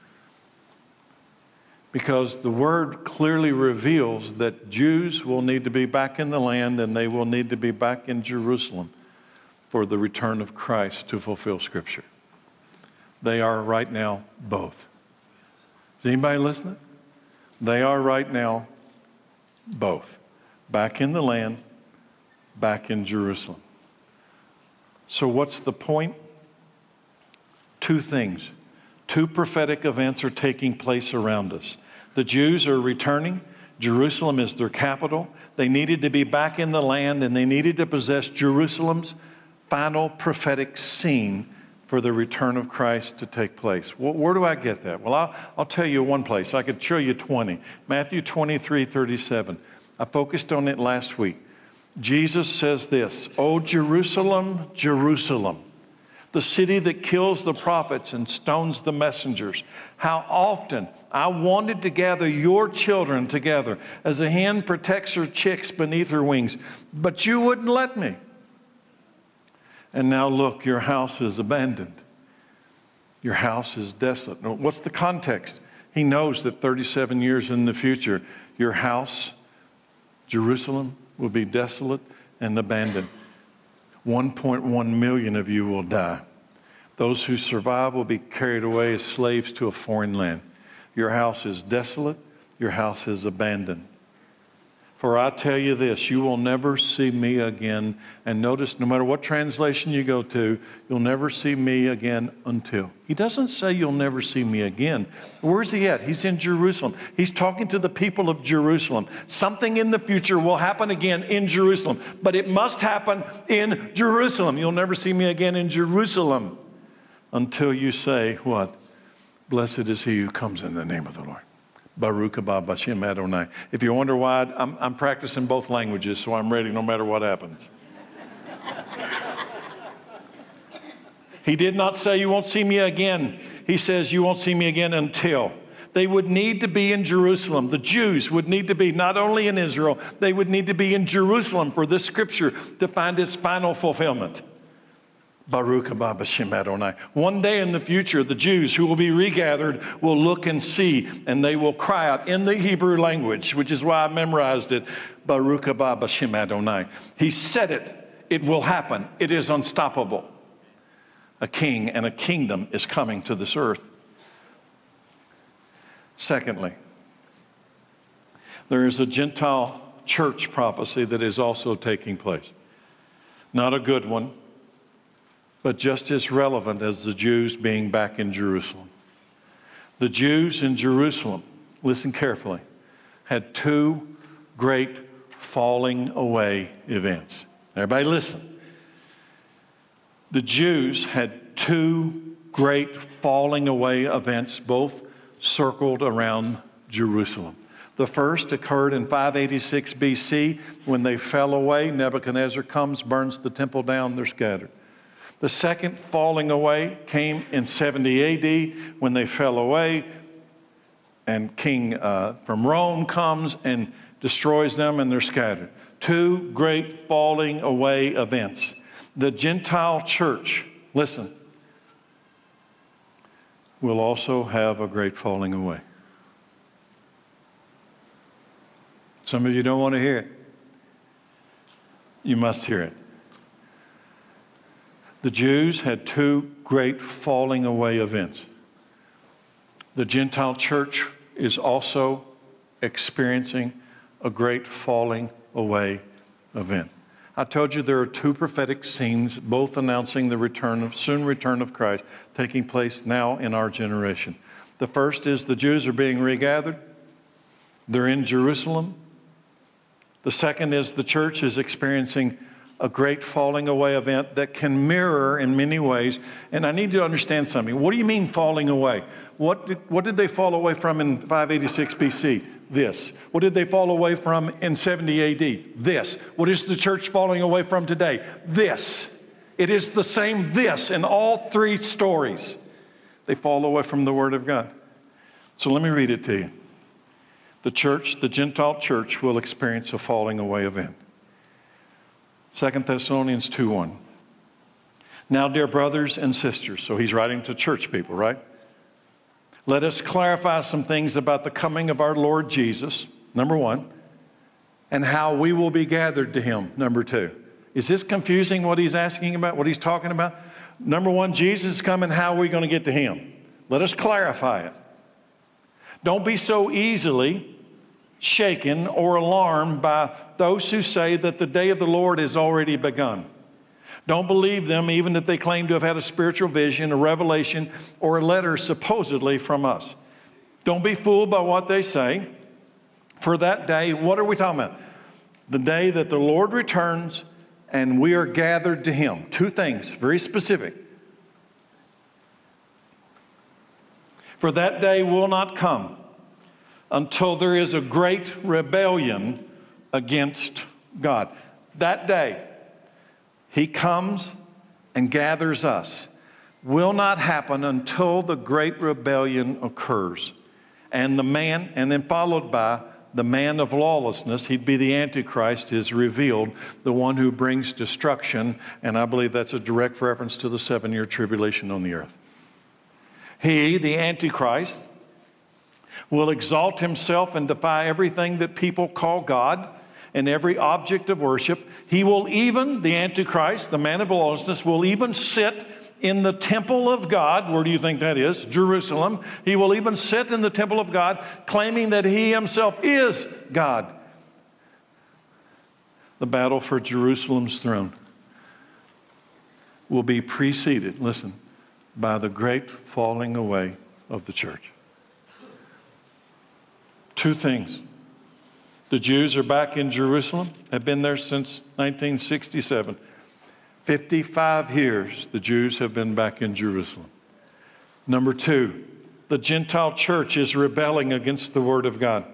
A: Because the word clearly reveals that Jews will need to be back in the land and they will need to be back in Jerusalem for the return of Christ to fulfill Scripture. They are right now both. Is anybody listening? They are right now both. Back in the land, back in Jerusalem. So what's the point? Two things. Two prophetic events are taking place around us. The Jews are returning. Jerusalem is their capital. They needed to be back in the land, and they needed to possess Jerusalem's final prophetic scene for the return of Christ to take place. Well, where do I get that? Well, I'll, I'll tell you one place. I could show you twenty. Matthew twenty-three thirty-seven. I focused on it last week. Jesus says this, "O Jerusalem, Jerusalem, the city that kills the prophets and stones the messengers. How often I wanted to gather your children together as a hen protects her chicks beneath her wings, but you wouldn't let me. And now look, your house is abandoned. Your house is desolate." Now, what's the context? He knows that thirty-seven years in the future, your house Jerusalem will be desolate and abandoned. one point one million of you will die. Those who survive will be carried away as slaves to a foreign land. Your house is desolate. Your house is abandoned. For I tell you this, you will never see me again. And notice, no matter what translation you go to, you'll never see me again until. He doesn't say you'll never see me again. Where's he at? He's in Jerusalem. He's talking to the people of Jerusalem. Something in the future will happen again in Jerusalem, but it must happen in Jerusalem. You'll never see me again in Jerusalem until you say, what? Blessed is he who comes in the name of the Lord. Baruch haba Bashem Adonai. If you wonder why, I'm, I'm practicing both languages, so I'm ready no matter what happens. He did not say you won't see me again. He says you won't see me again until. They would need to be in Jerusalem. The Jews would need to be not only in Israel, they would need to be in Jerusalem for this scripture to find its final fulfillment. Baruch haba Bashem Adonai. One day in the future, the Jews who will be regathered will look and see, and they will cry out in the Hebrew language, which is why I memorized it. Baruch haba Bashem Adonai. He said it. It will happen. It is unstoppable. A king and a kingdom is coming to this earth. Secondly, there is a Gentile church prophecy that is also taking place. Not a good one, but just as relevant as the Jews being back in Jerusalem. The Jews in Jerusalem, listen carefully, had two great falling away events. Everybody listen. The Jews had two great falling away events, both circled around Jerusalem. The first occurred in five eighty-six B C when they fell away. Nebuchadnezzar comes, burns the temple down, they're scattered. The second falling away came in seventy A D when they fell away, and King uh, from Rome comes and destroys them, and they're scattered. Two great falling away events. The Gentile church, listen, will also have a great falling away. Some of you don't want to hear it. You must hear it. The Jews had two great falling away events. The Gentile church is also experiencing a great falling away event. I told you there are two prophetic scenes, both announcing the return of, soon return of Christ, taking place now in our generation. The first is the Jews are being regathered. They're in Jerusalem. The second is the church is experiencing a great falling away event that can mirror in many ways. And I need to understand something. What do you mean falling away? What did, what did they fall away from in five eighty-six B C? This. What did they fall away from in seventy A D? This. What is the church falling away from today? This. It is the same this in all three stories. They fall away from the Word of God. So let me read it to you. The church, the Gentile church, will experience a falling away event. Second Thessalonians two one. Now, dear brothers and sisters, so he's writing to church people, right? Let us clarify some things about the coming of our Lord Jesus, number one, and how we will be gathered to him, number two. Is this confusing what he's asking about, what he's talking about? Number one, Jesus is coming, how are we going to get to him? Let us clarify it. Don't be so easily shaken or alarmed by those who say that the day of the Lord has already begun. Don't believe them even if they claim to have had a spiritual vision, a revelation, or a letter supposedly from us. Don't be fooled by what they say. For that day, what are we talking about? The day that the Lord returns and we are gathered to him. Two things, very specific. For that day will not come until there is a great rebellion against God. That day, he comes and gathers us. Will not happen until the great rebellion occurs. And the man, and then followed by the man of lawlessness, he'd be the Antichrist, is revealed, the one who brings destruction. And I believe that's a direct reference to the seven-year tribulation on the earth. He, the Antichrist, will exalt himself and defy everything that people call God. and every object of worship. He will even, the Antichrist, the man of lawlessness, will even sit in the temple of God. Where do you think that is? Jerusalem. He will even sit in the temple of God, claiming that he himself is God. The battle for Jerusalem's throne will be preceded, listen, by the great falling away of the church. Two things. The Jews are back in Jerusalem, have been there since nineteen sixty-seven. fifty-five years the Jews have been back in Jerusalem. Number two, the Gentile church is rebelling against the Word of God,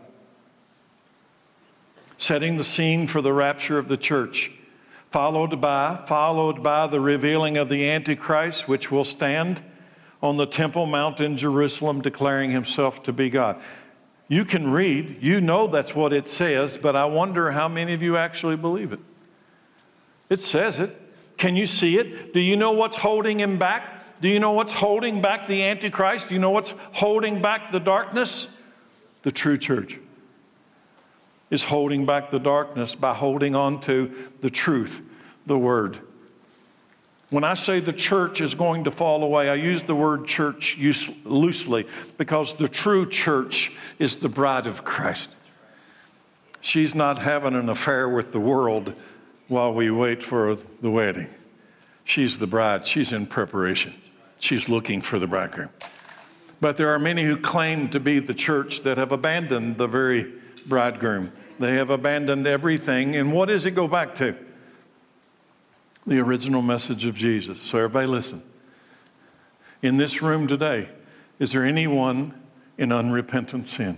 A: setting the scene for the rapture of the church, followed by, followed by the revealing of the Antichrist, which will stand on the Temple Mount in Jerusalem, declaring himself to be God. You can read, you know that's what it says, but I wonder how many of you actually believe it. It says it. Can you see it? Do you know what's holding him back? Do you know what's holding back the Antichrist? Do you know what's holding back the darkness? The true church is holding back the darkness by holding on to the truth, the Word. When I say the church is going to fall away, I use the word church loosely because the true church is the bride of Christ. She's not having an affair with the world while we wait for the wedding. She's the bride. She's in preparation. She's looking for the bridegroom. But there are many who claim to be the church that have abandoned the very bridegroom. They have abandoned everything. And what does it go back to? The original message of Jesus. So everybody listen. In this room today, is there anyone in unrepentant sin?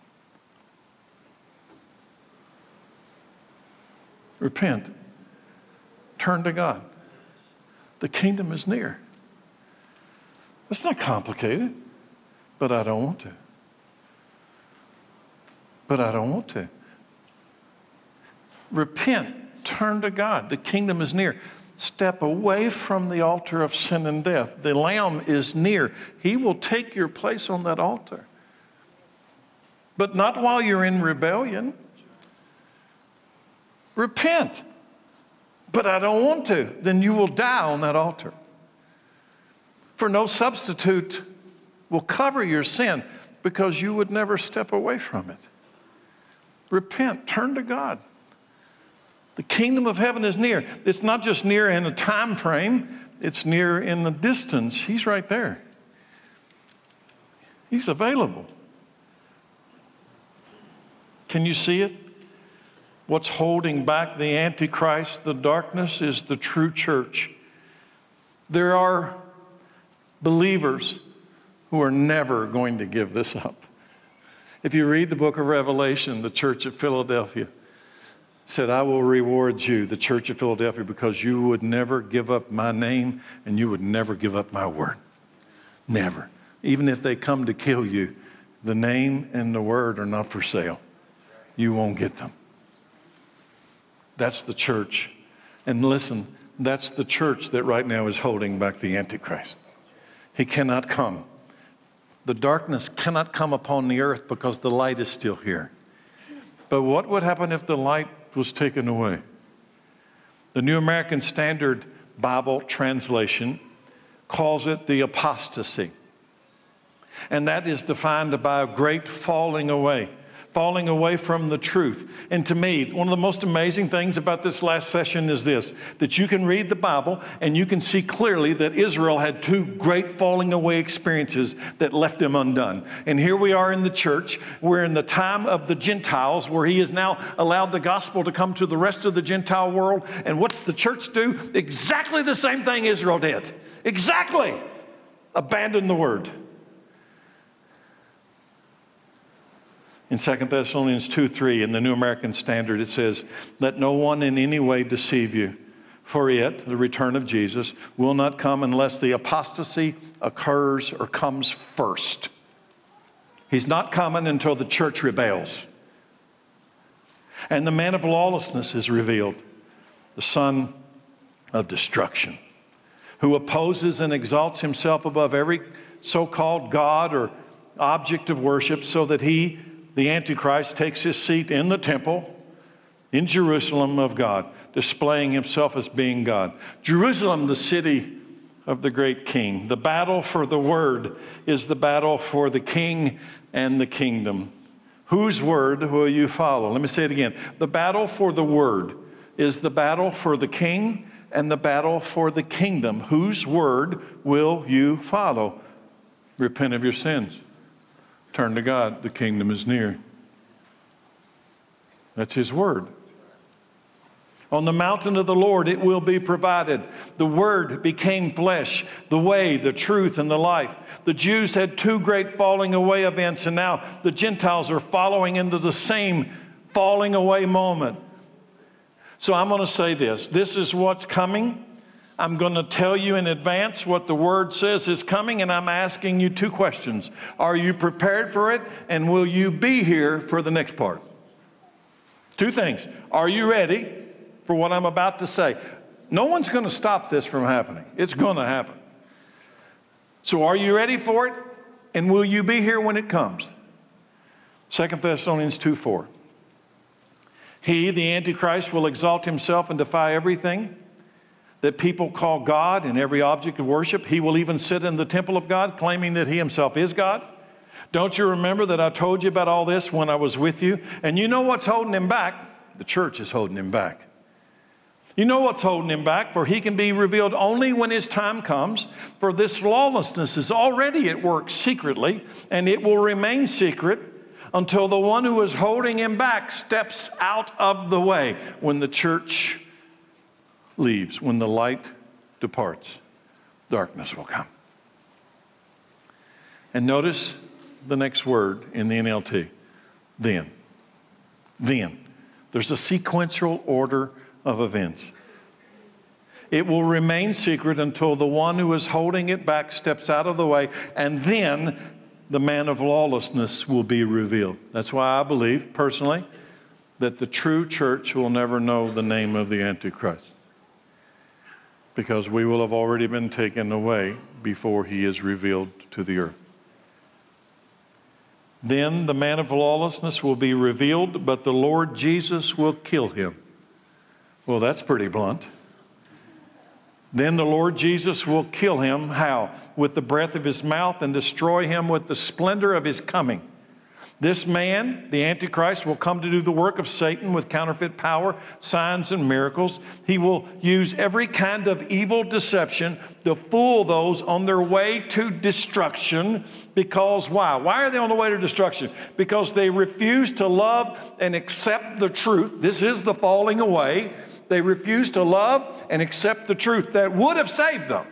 A: Repent. Turn to God. The kingdom is near. It's not complicated, but I don't want to. But I don't want to. Repent. Turn to God. The kingdom is near. Step away from the altar of sin and death. The Lamb is near. He will take your place on that altar. But not while you're in rebellion. Repent. But I don't want to. Then you will die on that altar. For no substitute will cover your sin because you would never step away from it. Repent. Turn to God. The kingdom of heaven is near. It's not just near in a time frame. It's near in the distance. He's right there. He's available. Can you see it? What's holding back the Antichrist, the darkness, is the true church. There are believers who are never going to give this up. If you read the book of Revelation, the church at Philadelphia said, I will reward you, the church of Philadelphia, because you would never give up my name and you would never give up my word. Never. Even if they come to kill you, the name and the word are not for sale. You won't get them. That's the church. And listen, that's the church that right now is holding back the Antichrist. He cannot come. The darkness cannot come upon the earth because the light is still here. But what would happen if the light was taken away? The New American Standard Bible translation calls it the apostasy. And that is defined by a great falling away. Falling away from the truth. And to me, one of the most amazing things about this last session is this, that you can read the Bible and you can see clearly that Israel had two great falling away experiences that left them undone. And here we are in the church. We're in the time of the Gentiles, where he has now allowed the gospel to come to the rest of the Gentile world. And what's the church do? Exactly the same thing Israel did. Exactly. Abandon the word. In Second Thessalonians two three, in the New American Standard, it says, let no one in any way deceive you, for it, the return of Jesus, will not come unless the apostasy occurs or comes first. He's not coming until the church rebels. And the man of lawlessness is revealed, the son of destruction, who opposes and exalts himself above every so-called God or object of worship, so that he, the Antichrist, takes his seat in the temple in Jerusalem of God, displaying himself as being God. Jerusalem, the city of the great king. The battle for the word is the battle for the king and the kingdom. Whose word will you follow? Let me say it again. The battle for the word is the battle for the king and the battle for the kingdom. Whose word will you follow? Repent of your sins. Turn to God. The kingdom is near. That's his word. On the mountain of the Lord it will be provided. The word became flesh, the way, the truth, and the life. The Jews had two great falling away events, and now the Gentiles are following into the same falling away moment. So I'm going to say this. This is what's coming. I'm going to tell you in advance what the word says is coming, and I'm asking you two questions. Are you prepared for it, and will you be here for the next part? Two things. Are you ready for what I'm about to say? No one's going to stop this from happening. It's going to happen. So are you ready for it? And will you be here when it comes? Second Thessalonians two four. He, the Antichrist, will exalt himself and defy everything that people call God and every object of worship. He will even sit in the temple of God, claiming that he himself is God. Don't you remember that I told you about all this when I was with you? And you know what's holding him back? The church is holding him back. You know what's holding him back? For he can be revealed only when his time comes. For this lawlessness is already at work secretly, and it will remain secret until the one who is holding him back steps out of the way. When the church leaves, when the light departs, darkness will come. And notice the next word in the N L T, then. Then. There's a sequential order of events. It will remain secret until the one who is holding it back steps out of the way, and then the man of lawlessness will be revealed. That's why I believe, personally, that the true church will never know the name of the Antichrist, because we will have already been taken away before he is revealed to the earth. Then the man of lawlessness will be revealed, but the Lord Jesus will kill him. Well, that's pretty blunt. Then the Lord Jesus will kill him. How? With the breath of his mouth, and destroy him with the splendor of his coming. This man, the Antichrist, will come to do the work of Satan with counterfeit power, signs, and miracles. He will use every kind of evil deception to fool those on their way to destruction. Because why? Why are they on the way to destruction? Because they refuse to love and accept the truth. This is the falling away. They refuse to love and accept the truth that would have saved them.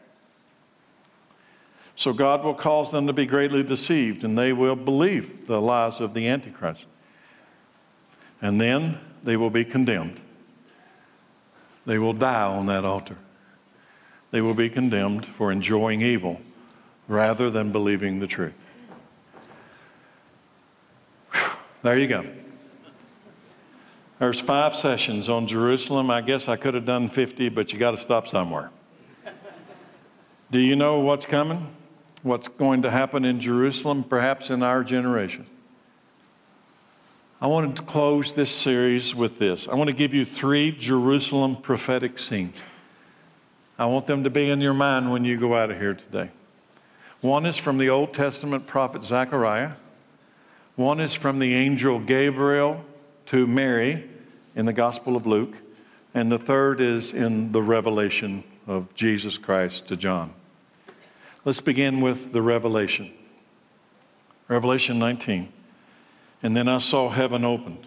A: So God will cause them to be greatly deceived, and they will believe the lies of the Antichrist. And then they will be condemned. They will die on that altar. They will be condemned for enjoying evil rather than believing the truth. Whew. There you go. There's five sessions on Jerusalem. I guess I could have done fifty, but you got to stop somewhere. Do you know what's coming? What's going to happen in Jerusalem, perhaps in our generation? I wanted to close this series with this. I want to give you three Jerusalem prophetic scenes. I want them to be in your mind when you go out of here today. One is from the Old Testament prophet Zechariah. One is from the angel Gabriel to Mary in the Gospel of Luke. And the third is in the revelation of Jesus Christ to John. Let's begin with the revelation. Revelation nineteen. And then I saw heaven opened,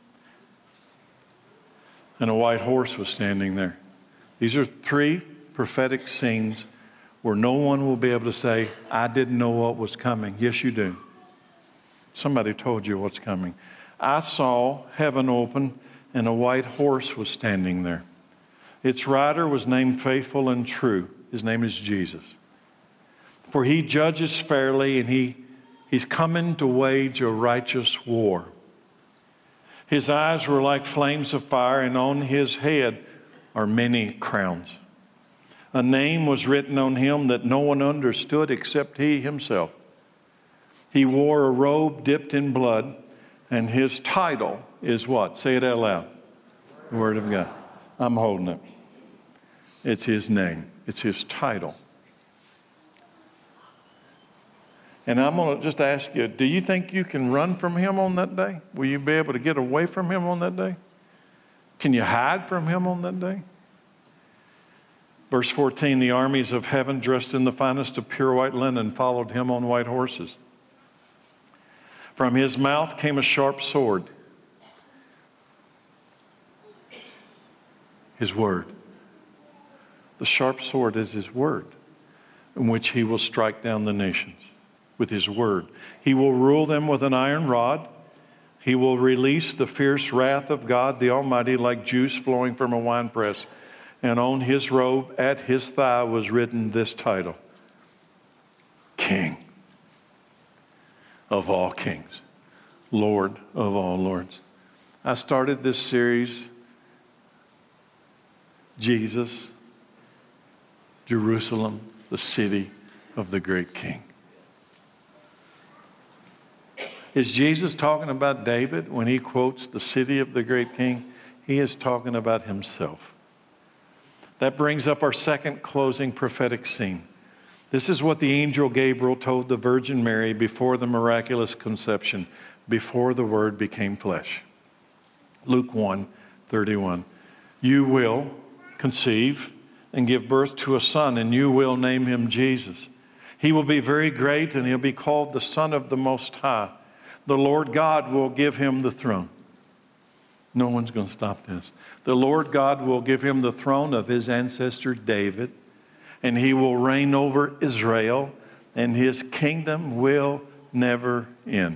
A: and a white horse was standing there. These are three prophetic scenes where no one will be able to say, I didn't know what was coming. Yes, you do. Somebody told you what's coming. I saw heaven open, and a white horse was standing there. Its rider was named Faithful and True. His name is Jesus. For he judges fairly, and he, he's coming to wage a righteous war. His eyes were like flames of fire, and on his head are many crowns. A name was written on him that no one understood except he himself. He wore a robe dipped in blood, And his title is what? Say it out loud. The Word of God. I'm holding it. It's his name. It's his title. And I'm going to just ask you, do you think you can run from him on that day? Will you be able to get away from him on that day? Can you hide from him on that day? Verse fourteen, the armies of heaven, dressed in the finest of pure white linen, followed him on white horses. From his mouth came a sharp sword, his word. The sharp sword is his word, in which he will strike down the nations with his word. He will rule them with an iron rod. He will release the fierce wrath of God the Almighty like juice flowing from a winepress. And on his robe at his thigh was written this title: King of all kings, Lord of all lords. I started this series, Jesus, Jerusalem, the city of the great King. Is Jesus talking about David when he quotes the city of the great King? He is talking about himself. That brings up our second closing prophetic scene. This is what the angel Gabriel told the Virgin Mary before the miraculous conception, before the Word became flesh. Luke one thirty-one. You will conceive and give birth to a son, and you will name him Jesus. He will be very great, and he'll be called the Son of the Most High. The Lord God will give him the throne. No one's going to stop this. The Lord God will give him the throne of his ancestor David, and he will reign over Israel, and his kingdom will never end.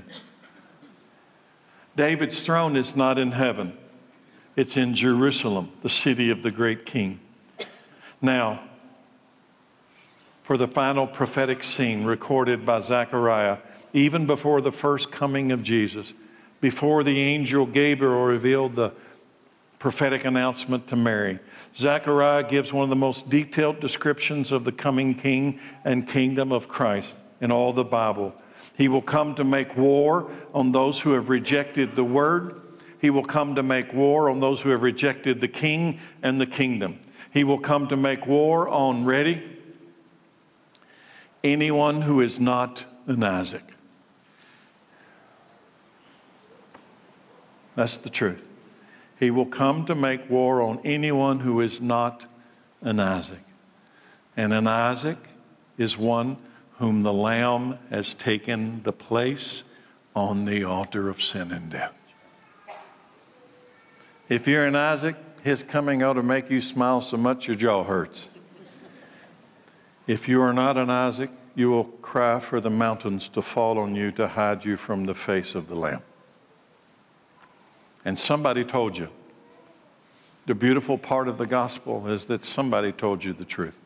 A: David's throne is not in heaven. It's in Jerusalem, the city of the great King. Now, for the final prophetic scene recorded by Zechariah, even before the first coming of Jesus, before the angel Gabriel revealed the prophetic announcement to Mary, Zechariah gives one of the most detailed descriptions of the coming King and kingdom of Christ in all the Bible. He will come to make war on those who have rejected the Word. He will come to make war on those who have rejected the King and the kingdom. He will come to make war on, ready, anyone who is not an Isaac. That's the truth. He will come to make war on anyone who is not an Isaac. And an Isaac is one whom the Lamb has taken the place on the altar of sin and death. If you're an Isaac, his coming ought to make you smile so much your jaw hurts. If you are not an Isaac, you will cry for the mountains to fall on you to hide you from the face of the Lamb. And somebody told you. The beautiful part of the gospel is that somebody told you the truth.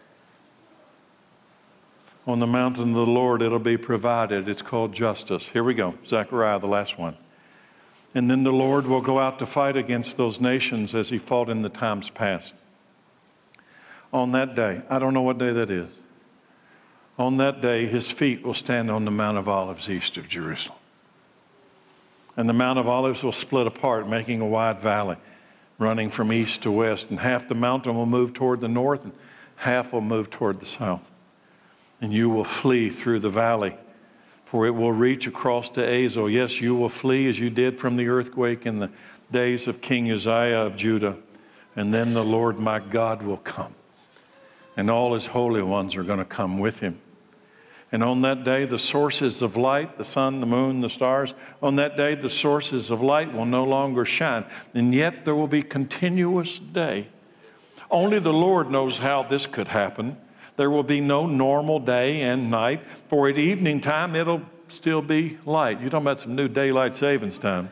A: On the mountain of the Lord, it'll be provided. It's called justice. Here we go. Zechariah, the last one. And then the Lord will go out to fight against those nations as he fought in the times past. On that day, I don't know what day that is. On that day, his feet will stand on the Mount of Olives east of Jerusalem. And the Mount of Olives will split apart, making a wide valley, running from east to west. And half the mountain will move toward the north, and half will move toward the south. And you will flee through the valley, for it will reach across to Azel. Yes, you will flee as you did from the earthquake in the days of King Uzziah of Judah. And then the Lord my God will come, and all his holy ones are going to come with him. And on that day, the sources of light, the sun, the moon, the stars, on that day, the sources of light will no longer shine. And yet there will be continuous day. Only the Lord knows how this could happen. There will be no normal day and night. For at evening time, it'll still be light. You're talking about some new daylight savings time.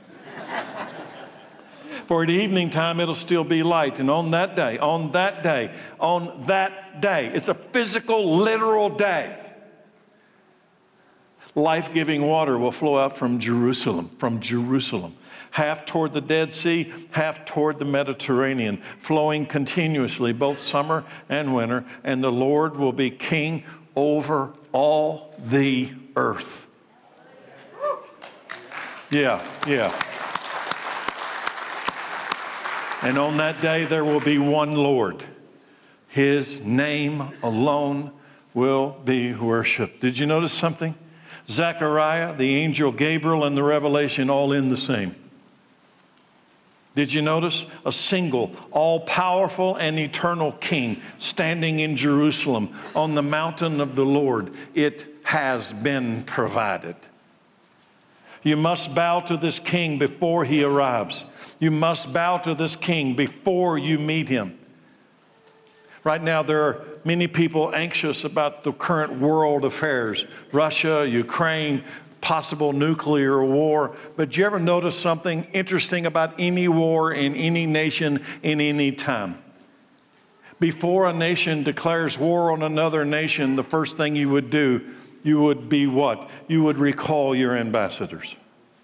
A: For at evening time, it'll still be light. And on that day, on that day, on that day, it's a physical, literal day. Life-giving water will flow out from Jerusalem, from Jerusalem, half toward the Dead Sea, half toward the Mediterranean, flowing continuously, both summer and winter, and the Lord will be king over all the earth. Yeah, yeah. And on that day, there will be one Lord. His name alone will be worshiped. Did you notice something? Zechariah, the angel Gabriel, and the Revelation all in the same. Did you notice? A single, all-powerful and eternal king standing in Jerusalem on the mountain of the Lord. It has been provided. You must bow to this king before he arrives. You must bow to this king before you meet him. Right now, there are many people anxious about the current world affairs. Russia, Ukraine, possible nuclear war. But do you ever notice something interesting about any war in any nation in any time? Before a nation declares war on another nation, the first thing you would do, you would be what? You would recall your ambassadors.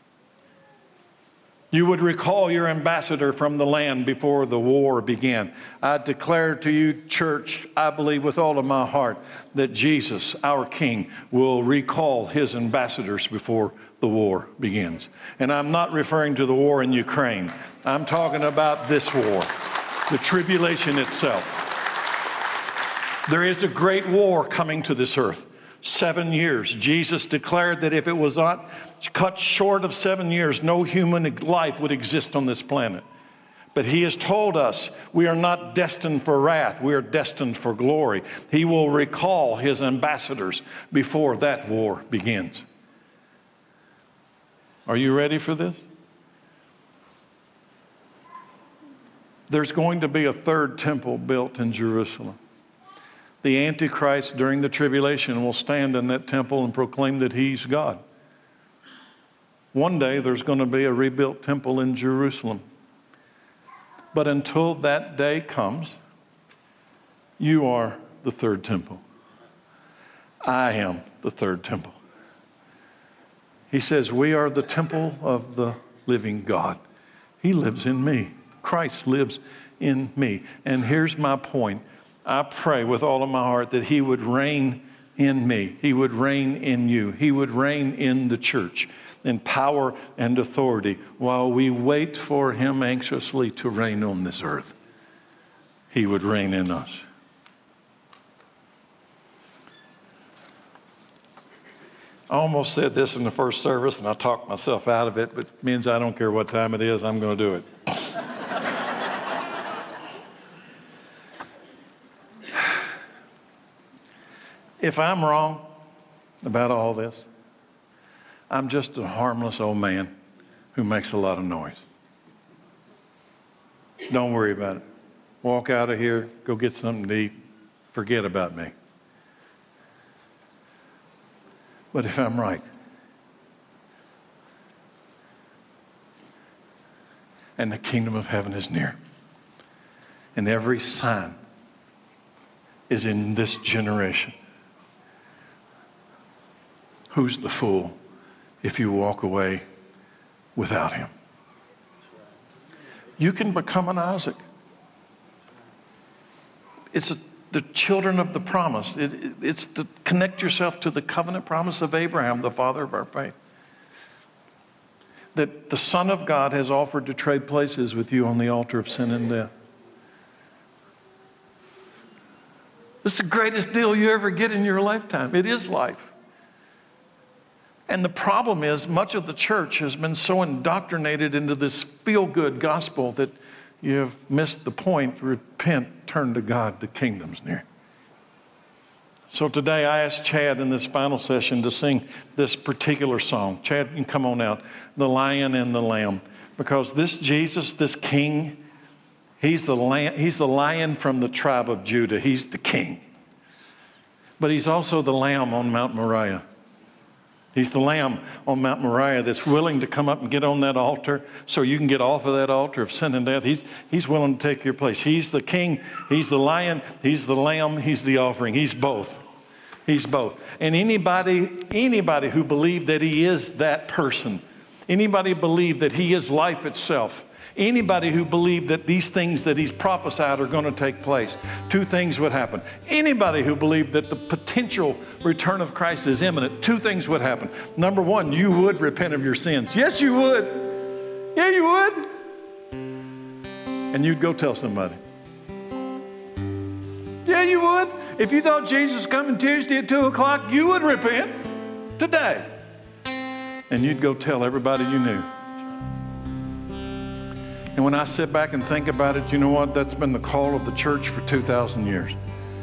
A: You would recall your ambassador from the land before the war began. I declare to you, church, I believe with all of my heart that Jesus, our King, will recall his ambassadors before the war begins. And I'm not referring to the war in Ukraine. I'm talking about this war, the tribulation itself. There is a great war coming to this earth. Seven years. Jesus declared that if it was not cut short of seven years, no human life would exist on this planet. But he has told us we are not destined for wrath. We are destined for glory. He will recall his ambassadors before that war begins. Are you ready for this? There's going to be a third temple built in Jerusalem. The Antichrist during the tribulation will stand in that temple and proclaim that he's God. One day there's going to be a rebuilt temple in Jerusalem. But until that day comes, you are the third temple. I am the third temple. He says, we are the temple of the living God. He lives in me. Christ lives in me. And here's my point. I pray with all of my heart that he would reign in me. He would reign in you. He would reign in the church in power and authority while we wait for him anxiously to reign on this earth. He would reign in us. I almost said this in the first service and I talked myself out of it, but it means I don't care what time it is, I'm going to do it. If I'm wrong about all this, I'm just a harmless old man who makes a lot of noise. Don't worry about it. Walk out of here, go get something to eat, forget about me. But if I'm right, and the kingdom of heaven is near, and every sign is in this generation, who's the fool if you walk away without him? You can become an Isaac. It's a, the children of the promise. It, it, it's to connect yourself to the covenant promise of Abraham, the father of our faith. That the Son of God has offered to trade places with you on the altar of sin and death. It's the greatest deal you ever get in your lifetime. It is life. And the problem is, much of the church has been so indoctrinated into this feel-good gospel that you have missed the point. Repent, turn to God, the kingdom's near. So today I asked Chad in this final session to sing this particular song. Chad, you can come on out. The Lion and the Lamb. Because this Jesus, this King, he's the, lamb, he's the lion from the tribe of Judah. He's the King. But he's also the Lamb on Mount Moriah. He's the Lamb on Mount Moriah that's willing to come up and get on that altar so you can get off of that altar of sin and death. He's, he's willing to take your place. He's the King. He's the Lion. He's the Lamb. He's the offering. He's both. He's both. And anybody, anybody who believed that he is that person, Anybody believe that he is life itself? Anybody who believed that these things that he's prophesied are going to take place, two things would happen. Anybody who believed that the potential return of Christ is imminent, two things would happen. Number one, you would repent of your sins. Yes, you would. Yeah, you would. And you'd go tell somebody. Yeah, you would. If you thought Jesus was coming Tuesday at two o'clock, you would repent today. And you'd go tell everybody you knew. And when I sit back and think about it, you know what? That's been the call of the church for two thousand years.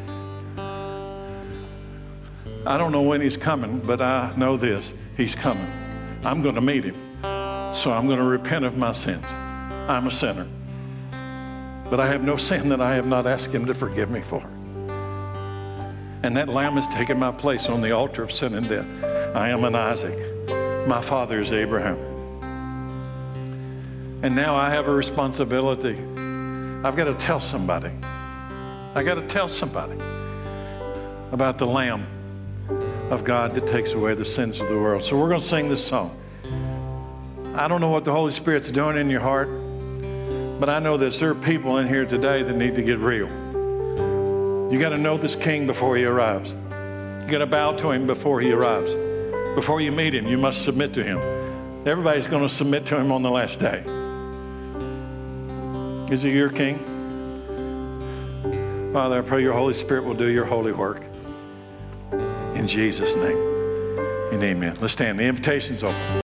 A: I don't know when he's coming, but I know this. He's coming. I'm going to meet him. So I'm going to repent of my sins. I'm a sinner. But I have no sin that I have not asked him to forgive me for. And that lamb has taken my place on the altar of sin and death. I am an Isaac. My father is Abraham. And now I have a responsibility. I've got to tell somebody. I got to tell somebody about the Lamb of God that takes away the sins of the world. So we're going to sing this song. I don't know what the Holy Spirit's doing in your heart, but I know that there are people in here today that need to get real. You got to know this King before he arrives. You got to bow to him before he arrives. Before you meet him, you must submit to him. Everybody's going to submit to him on the last day. Is he your King? Father, I pray your Holy Spirit will do your holy work. In Jesus' name, and amen. Let's stand. The invitation's open.